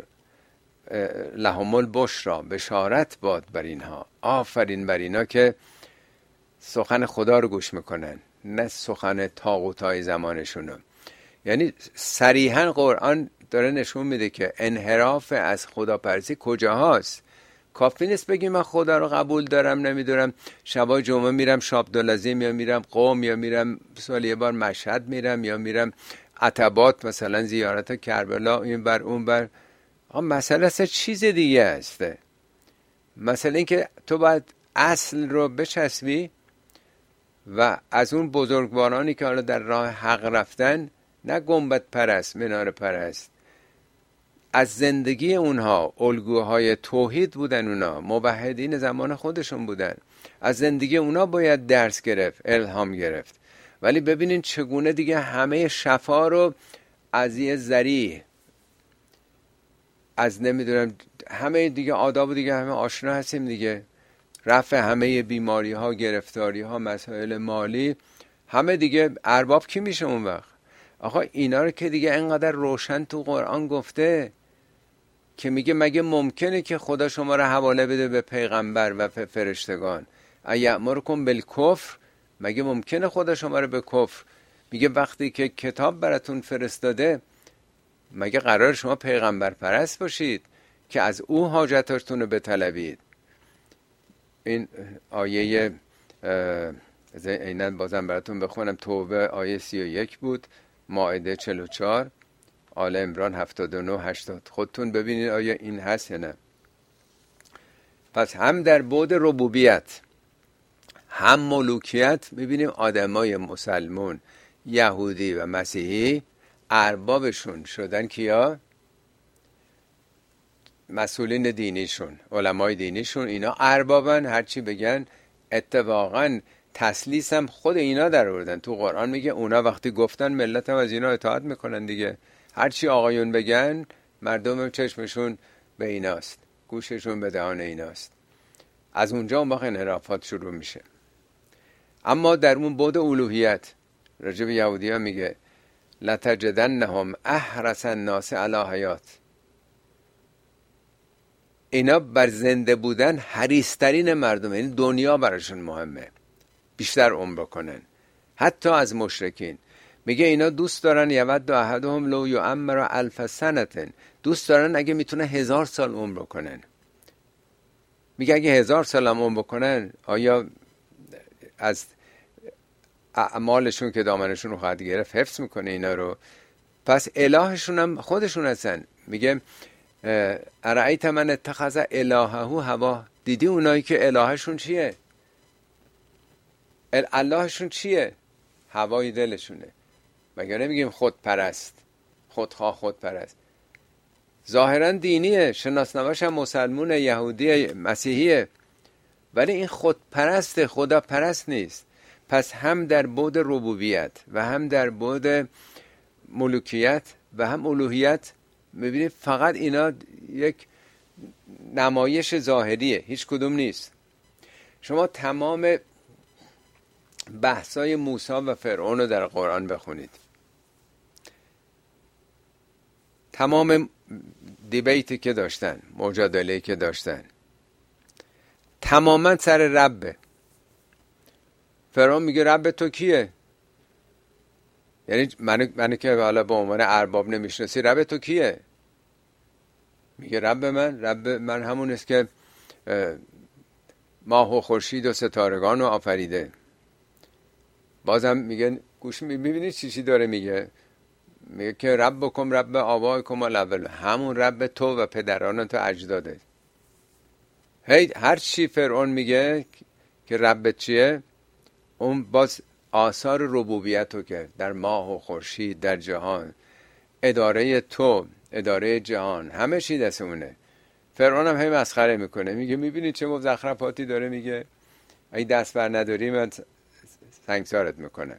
لهم البشرا، بشارت باد بر اینها، آفرین بر اینا که سخن خدا رو گوش میکنن، نه سخن طاغوتای زمانشونو. یعنی صریحا قرآن داره نشون میده که انحراف از خداپرستی کجاهاست. کافی نیست بگی من خدا رو قبول دارم، نمیدونم شبای جمعه میرم شابدالعظیم یا میرم قم یا میرم سال یه بار مشهد میرم یا میرم عتبات مثلا زیارت کربلا این بر اون بر. مسئله اصلا چیز دیگه است. مثلا این که تو باید اصل رو بچسبی و از اون بزرگوارانی که حالا در راه حق رفتن، نه گنبد پرست مناره پرست، از زندگی اونها الگوهای توحید بودن، اونا موحدین زمان خودشون بودن، از زندگی اونا باید درس گرفت، الهام گرفت. ولی ببینین چگونه دیگه همه شفا رو از یه ذریع، از نمیدونم همه دیگه آداب دیگه همه آشنا هستیم دیگه، رفع همه بیماری ها، گرفتاری ها، مسائل مالی، همه دیگه ارباب کی میشه اون وقت؟ آقا اینا رو که دیگه انقدر روشن تو قرآن گفته که میگه مگه ممکنه که خدا شما رو حواله بده به پیغمبر و به فرشتگان؟ ایامرکم بالکفر، مگه ممکنه خدا شما رو به کفر؟ میگه وقتی که کتاب براتون فرستاده مگه قرار شما پیغمبر پرست باشید که از او حاجتاتون رو بطلبید؟ این آیه اینن بازم براتون بخونم. توبه آیه 31 بود، مائده 44، آل عمران 79 80. خودتون ببینید آیا این هست یا نه. پس هم در بعد ربوبیت هم ملوکیت میبینیم آدمای مسلمون، یهودی و مسیحی اربابشون شدن کیا؟ مسئولین دینیشون، علمای دینیشون، اینا اربابن. هرچی بگن اتفاقا تسلیس هم خود اینا در آوردن. تو قرآن میگه اونا وقتی گفتن ملت هم از اینا اطاعت میکنن دیگه. هرچی آقایون بگن مردم هم چشمشون به ایناست، گوششون به دهان ایناست. از اونجا اون وقت انحرافات شروع میشه. اما در اون بعد الوهیت راجع به یهودی ها میگه لتجدنهم احرس الناس علی حیات، اینا بر زنده بودن حریص‌ترین مردم، یعنی دنیا براشون مهمه، بیشتر عمر کنن حتی از مشرکین. میگه اینا دوست دارن یود احدهم لو یعمر 1000 سنه، دوست دارن اگه میتونه 1000 سال عمر کنن. میگه اگه 1000 سال هم عمر کنن آیا از اعمالشون که دامنشون رو خواهد گرفت حفظ میکنه اینا رو؟ پس الهشون هم خودشون هستن. میگه ارایت من اتخذ الهه هوا، دیدی اونایی که الهشون چیه؟ اللهشون چیه؟ هوای دلشونه. مگه نمیگیم خودپرست، خودخواه، خودپرست؟ ظاهرا دینیه، شناسنامه‌ش هم مسلمونه، یهودیه، مسیحیه، ولی این خودپرست، خدا پرست نیست. پس هم در بعد ربوبیت و هم در بعد ملوکیت و هم الوهیت میبینید فقط اینا یک نمایش ظاهریه، هیچ کدوم نیست. شما تمام بحثای موسی و فرعون رو در قرآن بخونید، تمام دیبیتی که داشتن، مجادله‌ای که داشتن، تماما سر ربه. فرعون میگه رب تو کیه؟ یعنی منو که حالا به عنوان ارباب نمیشناسی، رب تو کیه؟ میگه رب من همون است که ماه و خورشید و ستارگان رو آفریده. بازم میگه گوش میبینید چی داره میگه که ربکم رب آبائکم الاول، همون رب تو و پدران تو اجداده. هر چی فرعون میگه که رب چیه، اون باز آثار ربوبیت رو که در ماه و خورشید، در جهان، اداره تو، اداره جهان، همه چی دست اونه. فرعون هم هی مسخره میکنه، میگه میبینید چه مزخرفاتی داره میگه، اگه دست بر نداری من سنگسارت میکنم.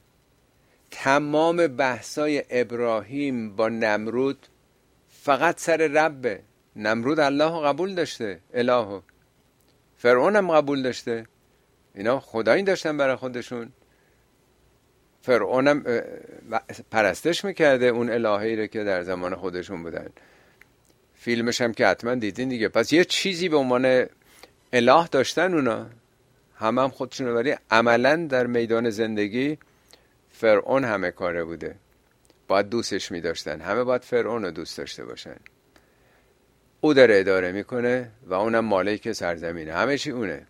تمام بحثای ابراهیم با نمرود فقط سر ربه. نمرود الله قبول داشته، الهو، فرعون هم قبول داشته، اینا خدایی داشتن برای خودشون. فرعون هم پرستش میکرده اون الهی رو که در زمان خودشون بودن. فیلمش هم که حتما دیدین دیگه. پس یه چیزی به عنوان اله داشتن اونا، هم خودشونه، ولی عملا در میدان زندگی فرعون همه کاره بوده، باید دوستش می داشتن، همه باید فرعون رو دوست داشته باشن. او داره اداره میکنه و اونم مالک سرزمینه، همه چی اونه.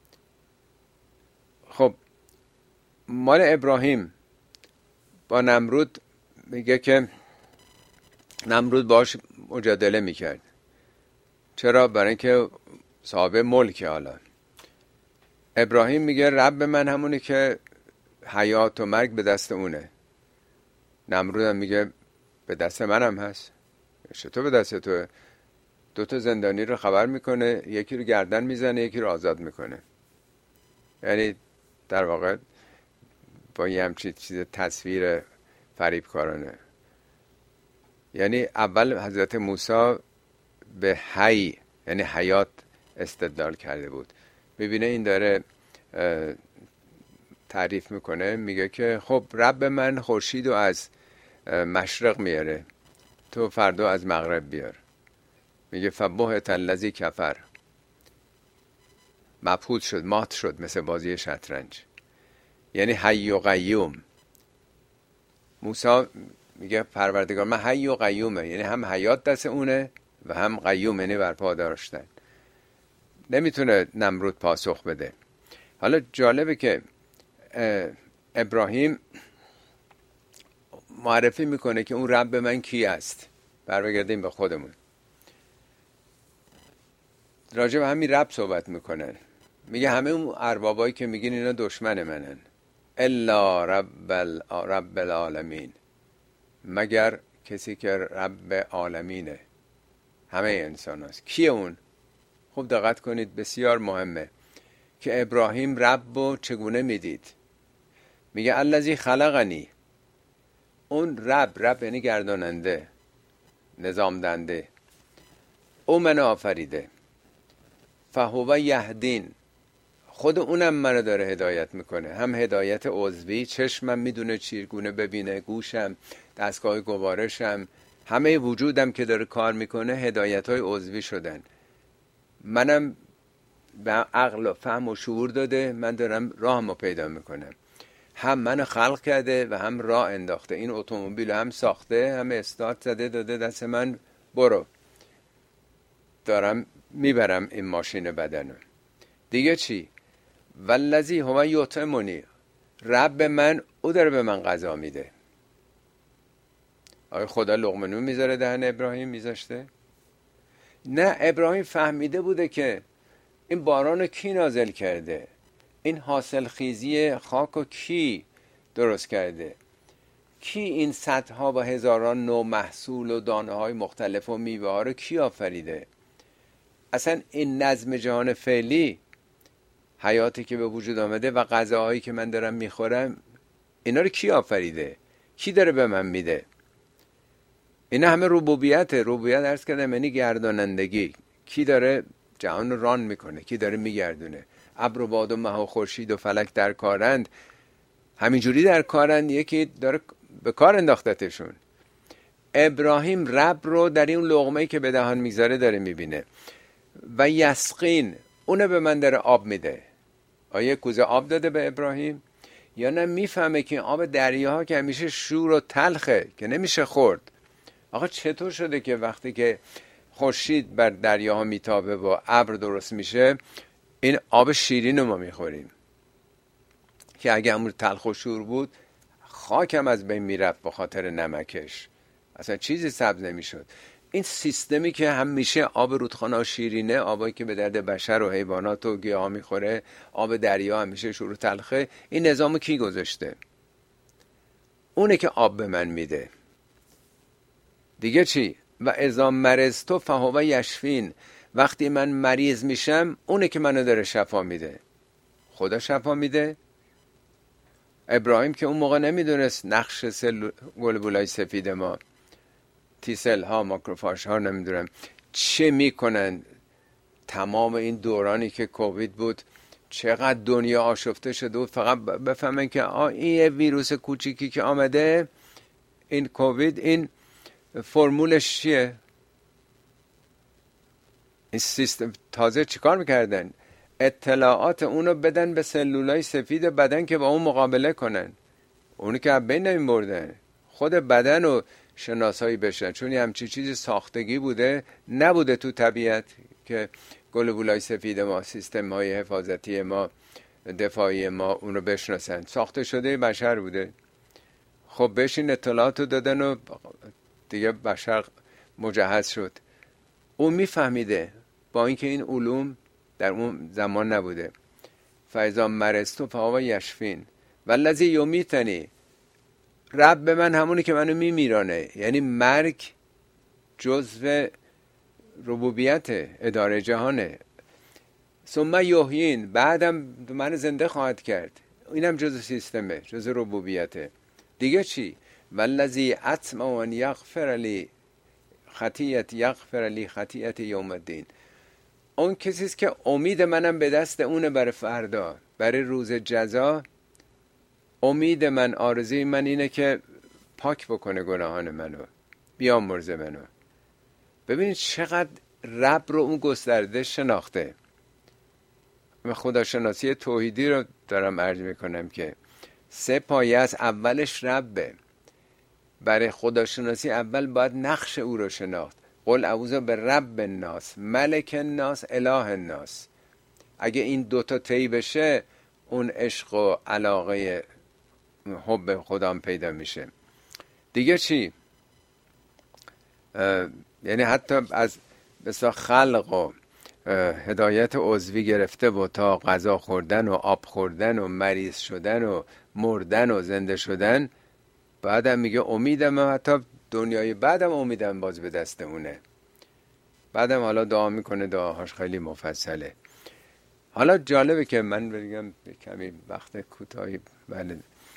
خب مال ابراهیم با نمرود میگه که نمرود باش مجادله میکرد. چرا؟ برای اینکه صاحب ملکه. حالا ابراهیم میگه رب من همونه که حیات و مرگ به دست اونه. نمرود هم میگه به دست منم هست. چطور به دست توه؟ 2 زندانی رو خبر میکنه، یکی رو گردن میزنه، یکی رو آزاد میکنه. یعنی در واقع با یه همچین چیز تصویر فریبکارانه. یعنی اول حضرت موسی به حی یعنی حیات استدلال کرده بود. میبینه این داره تعریف میکنه، میگه که خب رب من خورشید رو از مشرق میاره، تو فردا از مغرب بیار. میگه فبهت الذی کفر، مبهوت شد، مات شد، مثل بازی شطرنج. یعنی حی و قیوم. موسی میگه پروردگار من حی و قیومه، یعنی هم حیات دست اونه و هم قیوم، یعنی برپا داشتن. نمیتونه نمرود پاسخ بده. حالا جالبه که ابراهیم معرفی میکنه که اون رب من کی است. برگردیم به خودمون، راجع به همین رب صحبت میکنن. میگه همه اون اربابایی که میگین اینا دشمن منن، الا رب العالمین، مگر کسی که رب عالمینه، همه انسان هست. کیه اون؟ خوب دقت کنید، بسیار مهمه که ابراهیم رب رو چگونه میدید. میگه الذی خلقنی، اون رب یعنی گرداننده، نظام دنده، او منو آفریده. فهو یهدین، خود اونم منو داره هدایت میکنه، هم هدایت عضوی، چشمم میدونه چگونه ببینه، گوشم، دستگاه گوارشم، همه وجودم که داره کار میکنه هدایت های عضوی شدن. منم به عقل و فهم و شعور داده، من دارم راهمو پیدا میکنم. هم منو خلق کرده و هم راه انداخته. این اتومبیل هم ساخته، هم استارت زده داده دست من، برو، دارم میبرم این ماشین بدنو. دیگه چی؟ والذی هو یطعمنی، رب من او داره به من غذا میده. آیا خدا لقمه نون میذاره دهن ابراهیم؟ میذاشته؟ نه، ابراهیم فهمیده بوده که این باران کی نازل کرده، این حاصل خیزی خاک و کی درست کرده، کی این صدها و هزاران نوع محصول و دانه های مختلف و میوه ها رو کی آفریده. اصلا این نظم جهان فعلی، حیاتی که به وجود آمده و غذاهایی که من دارم میخورم، اینا رو کی آفریده؟ کی داره به من میده؟ اینا همه ربوبیت عرض کردم، یعنی گردانندگی. کی داره جهان رو ران میکنه؟ کی داره میگردونه؟ ابر و باد و مه و خورشید و فلک در کارند، همینجوری در کارند، یکی داره به کار انداختتشون. ابراهیم رب رو در این لقمه‌ای که به دهان میذاره داره میبینه. و یسقین، اونه به من داره آب میده. آیا کوزه آب داده به ابراهیم؟ یا نه میفهمه که آب دریاها که همیشه شور و تلخه که نمیشه خورد. آقا چطور شده که وقتی که خورشید بر دریاها میتابه و ابر درست میشه، این آب شیرین رو ما میخوریم که اگه همون تلخ و شور بود خاکم از بین میرفت به خاطر نمکش، اصلا چیزی سبز نمیشد. این سیستمی که همیشه آب رودخانه شیرینه، آبایی که به درد بشر و حیوانات و گیاه میخوره، آب دریا همیشه شور و تلخه، این نظامو کی گذاشته؟ اونه که آب به من میده. دیگه چی؟ و اذا مرضت فهو یشفین، وقتی من مریض میشم اونه که منو داره شفا میده. خدا شفا میده. ابراهیم که اون موقع نمیدونست نقش سل گلبولای سفید ما، تی سل ها، ماکروفاژ ها، نمیدونم چه میکنن. تمام این دورانی که کووید بود چقدر دنیا آشفته شده بود، فقط بفهمن که این ویروس کوچیکی که آمده، این کووید، این فرمولش چیه. این سیستم تازه چیکار میکردن؟ اطلاعات اونو بدن به سلولای سفید بدن که با اون مقابله کنن. اونو که از بین نمیبردن، خود بدن رو شناسایی بشن، چون همچی چیزی ساختگی بوده نبوده تو طبیعت که گلوبولای سفید ما، سیستم های حفاظتی ما، دفاعی ما اونو بشناسن. ساخته شده بشر بوده. خب بهش این اطلاعات رو دادن و دیگه بشر مجهز شد. اون میفهمیده با اینکه این علوم در اون زمان نبوده. فاذا مرضت فهو یشفین والذی یمیتنی، رب من همونی که منو میمیرانه. یعنی مرگ جزو ربوبیت اداره جهانه. ثم یحیین، بعدم من زنده خواهد کرد. اینم جزو سیستمه، جزو ربوبیته. دیگه چی؟ والذی اطمع ان یغفر لی خطیئتی یوم الدین. اون کسیست که امید منم به دست اونه برای فردا، برای روز جزا. امید من، آرزوی من اینه که پاک بکنه گناهان منو، بیامرزه منو. ببینید چقدر رب رو اون گسترده شناخته. من خداشناسی توحیدی رو دارم عرض میکنم که 3 پایه از اولش ربه. برای خداشناسی اول باید نقش او رو شناخت. قل اعوذ برب الناس ملک الناس اله الناس. اگه این 2 تا طی بشه، اون عشق و علاقه حب خدا پیدا میشه. دیگه چی؟ یعنی حتی از بسیار خلق و هدایت عضوی گرفته و تا غذا خوردن و آب خوردن و مریض شدن و مردن و زنده شدن، بعدم میگه امیدم حتی دنیای بعدم امیدم باز به دست اونه. بعدم حالا دعا میکنه، دعاهاش خیلی مفصله. حالا جالبه که من بگم کمی وقت کوتاهی، بله،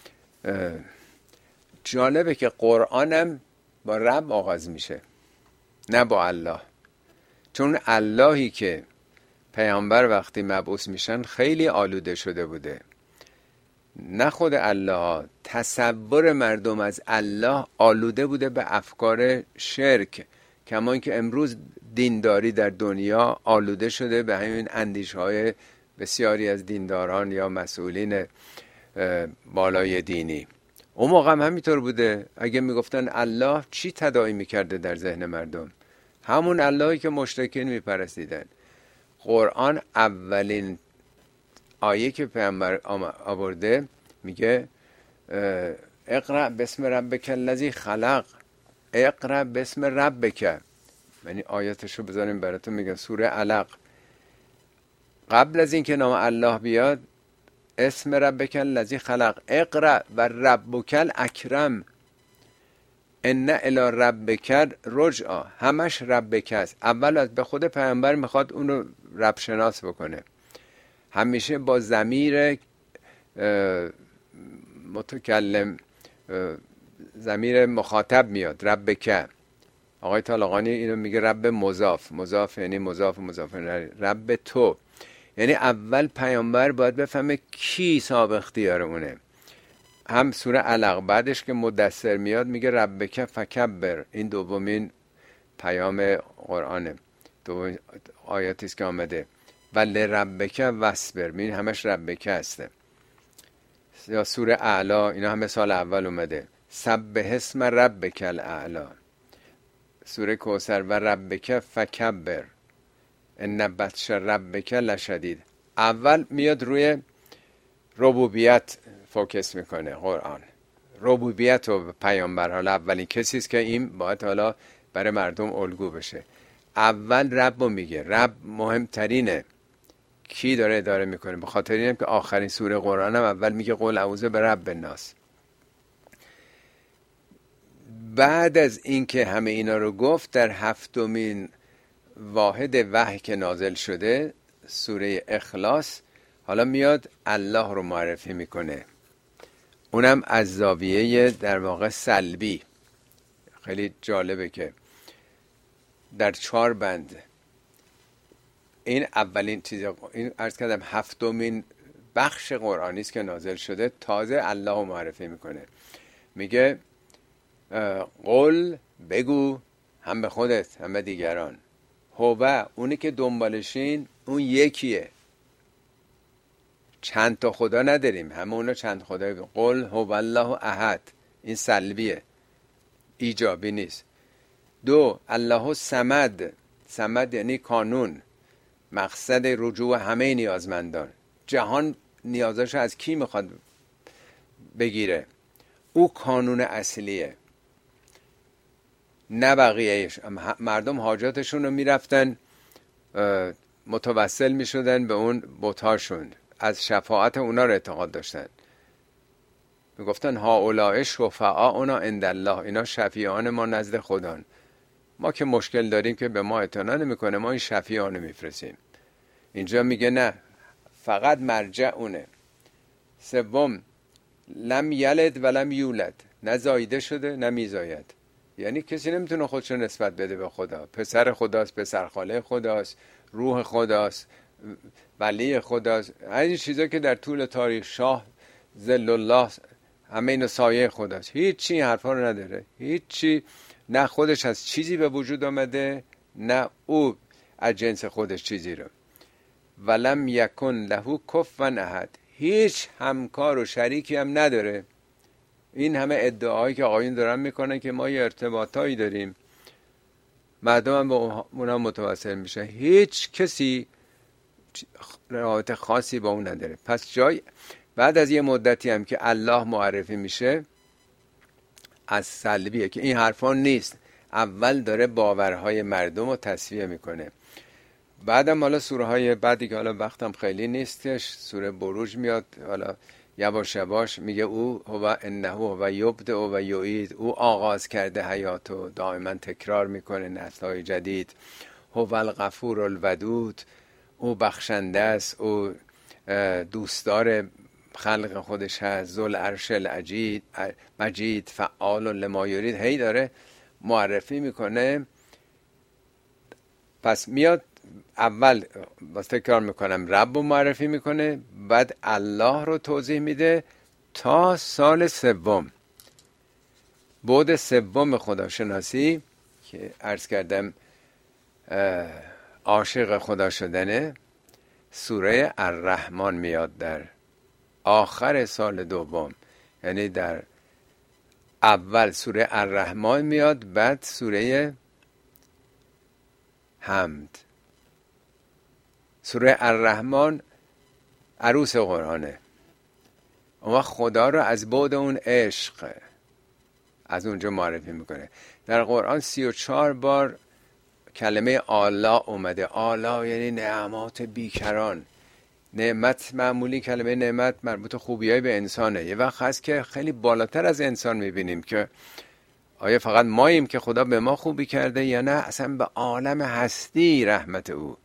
جالبه که قرآنم با رب آغاز میشه، نه با الله. چون اللهی که پیامبر وقتی مبعوث میشن خیلی آلوده شده بوده. نه خود الله، تصور مردم از الله آلوده بوده به افکار شرک، کما که امروز دینداری در دنیا آلوده شده به همین اندیش‌های بسیاری از دینداران یا مسئولین بالای دینی. اون موقع هم همینطور بوده. اگه میگفتن الله، چی تداعی میکرده در ذهن مردم؟ همون اللهی که مشرکین میپرستیدن. قرآن اولین آیه که پیامبر آورده میگه اقرأ بسم ربک الذی خلق، اقرأ بسم ربک. یعنی آیاتشو بذاریم براتون میگم. سوره علق، قبل از این که نام الله بیاد، اسم ربک الذی خلق اقرأ و ربک الاکرم ان الی ربک رجعا. همش ربک است. اول از به خود پیامبر میخواد اونو رب شناس بکنه. همیشه با ضمیر متکلم، ضمیر مخاطب میاد. ربک. آقای طالقانی اینو میگه رب مضاف. مضاف یعنی مضاف رب تو. یعنی اول پیامبر باید بفهمه کی صاحب اختیار اونه. هم سوره علق بعدش که مدثر میاد میگه ربک فکبر. این دومین پیام قرآنه، دومین آیاتی است که آمده. ولی ربک واسبر، این همش ربک هسته. یا سوره اعلی، اینا همه سال اول اومده. سبح اسم ربک الاعلی. سوره کوثر و ربک فکبر ان بطش ربک لشدید. اول میاد روی ربوبیت فوکس میکنه قرآن. ربوبیت و پیامبر، حالا اولین کسی است که این باید حالا برای مردم الگو بشه. اول رب رو میگه. رب مهمترینه. کی داره اداره میکنه؟ به خاطر اینه که آخرین سوره قرآن هم اول میگه قل اعوذ برب الناس. بعد از اینکه همه اینا رو گفت، در 7مین واحد وحی که نازل شده، سوره اخلاص، حالا میاد الله رو معرفی میکنه. اونم از زاویه در واقع سلبی. خیلی جالبه که در 4 بند. این اولین چیز، این عرض کردم 7مین بخش قرآنی است که نازل شده. تازه الله رو معرفی میکنه. میگه قل، بگو، هم به خودت هم به دیگران، هو، اونی که دنبالشین اون یکیه. چند تا خدا نداریم، همه اونا چند خدای. قل هو الله احد، این سلبیه، ایجابی نیست. 2 الله صمد، صمد یعنی کانون، مقصد رجوع همه نیازمندان. جهان نیازاشو از کی میخواد بگیره؟ او کانون اصلیه، نه بقیهش. مردم حاجاتشون رو میرفتن متوسل میشدن به اون بت‌هاشون، از شفاعت اونا رو اعتقاد داشتن. میگفتن هؤلاء شفعاؤنا عند الله، اینا شفیعان ما نزد خدان. ما که مشکل داریم که به ما اعتنا نمیکنه، ما این شفیعان رو میفرستیم. اینجا میگه نه، فقط مرجع اونه. 3 لم یلد ولم یولد، نه زایده شده نه میزاید. یعنی کسی نمیتونه خودشو نسبت بده به خدا. پسر خداست، پسر خاله خداست، روح خداست، ولی خداست. این چیزا که در طول تاریخ، شاه، ظل الله، همه اینا سایه خداست. هیچی حرفا رو نداره، هیچی. نه خودش از چیزی به وجود آمده، نه او از جنس خودش چیزی رو. ولم یکن له کفوا احد، هیچ همکار و شریکی هم نداره. این همه ادعایی که آقایون دارن میکنن که ما یه ارتباطایی داریم، مردم هم با اونا متواصل میشه، هیچ کسی روابط خاصی با اون نداره. پس جای بعد از یه مدتی هم که الله معرفی میشه، از سلبیه که این حرفان نیست. اول داره باورهای مردم رو تصفیه میکنه. بعدم حالا سوره های بعدی که حالا وقتم خیلی نیستش، سوره بروج میاد، حالا یواش یواش میگه او هو انه هو یبدأ و یعید، او آغاز کرده حیاتو، دائما تکرار میکنه نسل‌های جدید. هو الغفور الودود، او بخشنده است، او دوستدار خلق خودش هست. ذوال عرش مجید فعال لما یرید، هی داره معرفی میکنه. پس میاد اول باز تکرار میکنم رب رو معرفی میکنه، بعد الله رو توضیح میده تا سال 3. بعد 3 خداشناسی که عرض کردم عاشق خدا شدنه، سوره الرحمن میاد در آخر سال 2. یعنی در اول سوره الرحمن میاد، بعد سوره حمد. سوره الرحمن عروس قرآنه. اما خدا رو از بعد اون عشق از اونجا معرفی میکنه. در قرآن 34 بار کلمه آلا اومده. آلا یعنی نعمات بیکران. نعمت معمولی، کلمه نعمت مربوط خوبیای به انسانه. یه وقت هست که خیلی بالاتر از انسان میبینیم که آیا فقط ماییم که خدا به ما خوبی کرده یا نه اصلا به عالم هستی رحمت او.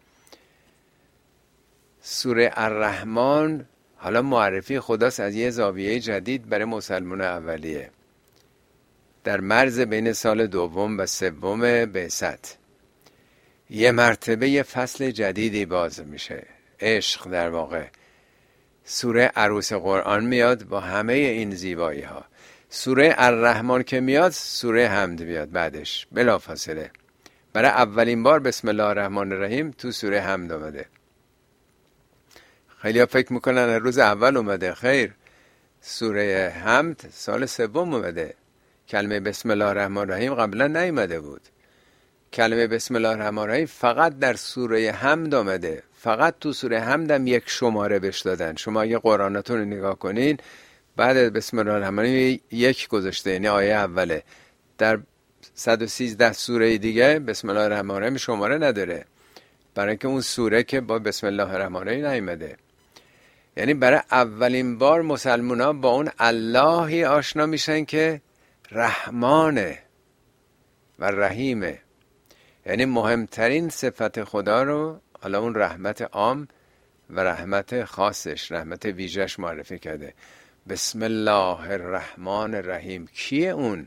سوره الرحمن حالا معرفی خداست از یه زاویه جدید برای مسلمان اولیه، در مرز بین سال 2 و 3 بعثت. یه مرتبه یه فصل جدیدی باز میشه، عشق در واقع. سوره عروس قرآن میاد با همه این زیبایی ها. سوره الرحمن که میاد، سوره حمد میاد بعدش بلافاصله. برای اولین بار بسم الله الرحمن الرحیم تو سوره حمد اومده. خیلی ها فکر میکنن روز اول اومده، خیر، سوره حمد سال 3 اومده. کلمه بسم الله الرحمن الرحیم قبلا نیومده بود. کلمه بسم الله الرحمن الرحیم فقط در سوره حمد آمده. فقط تو سوره حمد هم 1 شماره بهش دادن. شما اگه قرآنتون رو نگاه کنین، بعد بسم الله الرحمن الرحیم 1 گذاشته، یعنی آیه اوله. در 113 سوره دیگه بسم الله الرحمن الرحیم شماره نداره، برای اینکه اون سوره که با بسم الله الرحمن الرحیم نیومده. یعنی برای اولین بار مسلمان‌ها با اون اللهی آشنا میشن که رحمانه و رحیمه. یعنی مهمترین صفت خدا رو، حالا اون رحمت عام و رحمت خاصش، رحمت ویژه‌اش معرفی کرده. بسم الله الرحمن الرحیم. کیه اون؟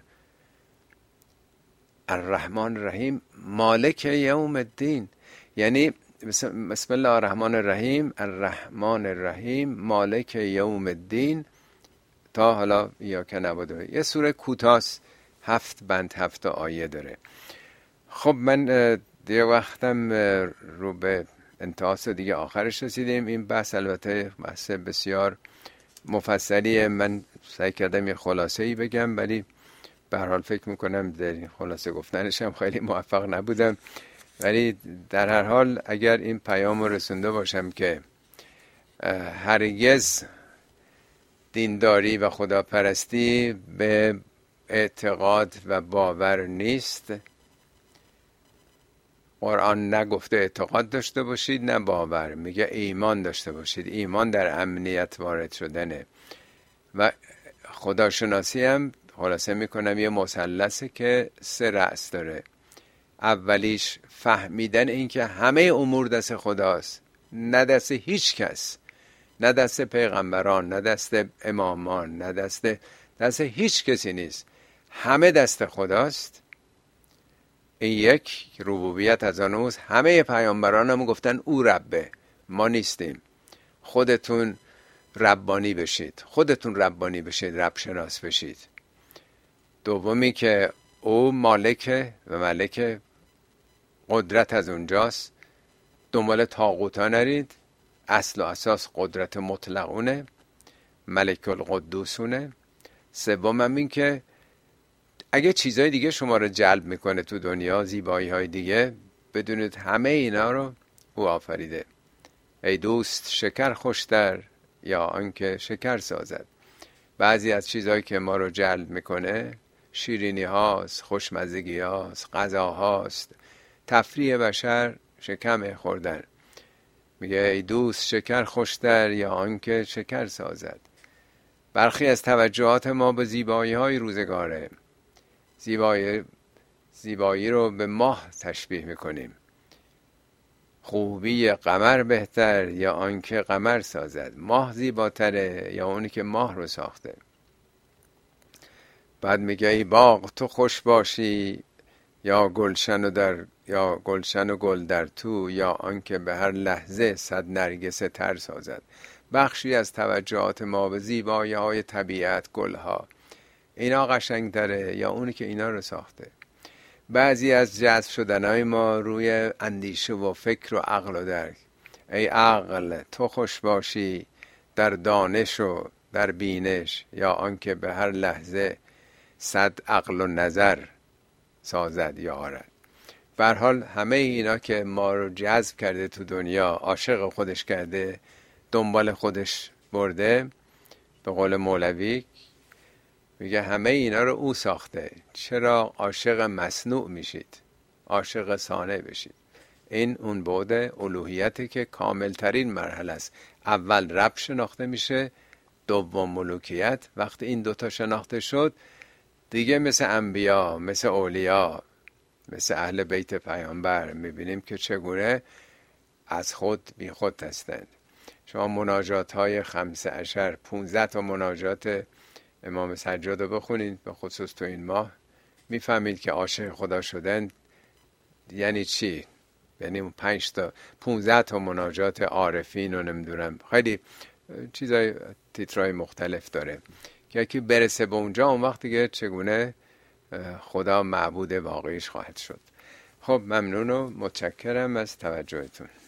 الرحمن الرحیم مالک یوم الدین. یعنی بسم الله الرحمن الرحیم، الرحمن الرحیم مالک یوم الدین، تا حالا یا که نبوده. یه سوره کوتاست، 7 بند 7 آیه داره. خب من دیگه وقتم رو به انتهاست و دیگه آخرش رسیدیم. این بحث البته بحث بسیار مفصلیه، من سعی کردم یه خلاصه‌ای بگم، ولی به هر حال فکر میکنم در این خلاصه گفتنش هم خیلی موفق نبودم، ولی در هر حال اگر این پیام رو رسونده باشم که هرگز دینداری و خداپرستی به اعتقاد و باور نیست. قرآن نگفته اعتقاد داشته باشید نه باور، میگه ایمان داشته باشید. ایمان در امنیت وارد شدنه. و خداشناسی هم خلاصه میکنم یه مثلثه که 3 رأس داره. اولیش فهمیدن این که همه امور دست خداست، نه دست هیچ کس، نه دست پیغمبران، نه دست امامان، نه دست هیچ کسی نیست، همه دست خداست. این یک ربوبیت از آن اوست. همه پیامبران هم گفتن او ربه، ما نیستیم. خودتون ربانی بشید، خودتون ربانی بشید، رب شناس بشید. دومی که او مالک و ملک، قدرت از اونجاست، دنبال طاغوتا نرید، اصل و اساس قدرت مطلقونه، ملک القدوسونه. سوم هم این که اگه چیزهای دیگه شما رو جلب میکنه تو دنیا، زیبایی های دیگه، بدونید همه اینا رو او آفریده. ای دوست شکر خوشتر یا آنکه شکر سازد. بعضی از چیزهایی که ما رو جلب میکنه شیرینی هاست، خوشمزگی هاست، غذا هاست. تفریح بشر شکم خوردن. میگه ای دوست شکر خوشتر یا آنکه شکر سازد. برخی از توجهات ما به زیبایی های روزگاره. زیبایی رو به ماه تشبیه میکنیم. خوبی قمر بهتر یا آنکه قمر سازد. ماه زیباتره یا اونی که ماه رو ساخته. بعد میگه ای باغ تو خوش باشی یا گلشن و گل در تو یا آنکه به هر لحظه 100 نرگس تر سازد. بخشی از توجهات ما به زیبایی های طبیعت، گلها، اینا قشنگ تره یا اونی که اینا رو ساخته. بعضی از جذب شدنهای ما روی اندیشه و فکر و عقل و درک. ای عقل تو خوش باشی در دانش و در بینش یا آنکه به هر لحظه 100 عقل و نظر سازد یا آرد. به هر حال همه اینا که ما رو جذب کرده تو دنیا، عاشق خودش کرده، دنبال خودش برده، به قول مولوی میگه همه اینا رو او ساخته. چرا عاشق مصنوع میشید؟ عاشق صانع بشید. این اون بعد الوهیته که کامل ترین مرحله است. اول رب شناخته میشه، دوم ملوکیت. وقتی این دوتا شناخته شد دیگه مثل انبیا، مثل اولیا، مثل اهل بیت پیامبر میبینیم که چگونه از خود بی خود هستند. شما مناجات های 15 15 تا مناجات امام سجاد رو بخونید، به خصوص تو این ماه میفهمید که عاشق خدا شدن یعنی چی. یعنی 5 تا 15 تا مناجات عارفین و نمیدونم خیلی چیزای تیترهای مختلف داره که یکی برسه به اونجا، اون وقت دیگه چگونه خدا معبود واقعیش خواهد شد. خب ممنون و متشکرم از توجهتون.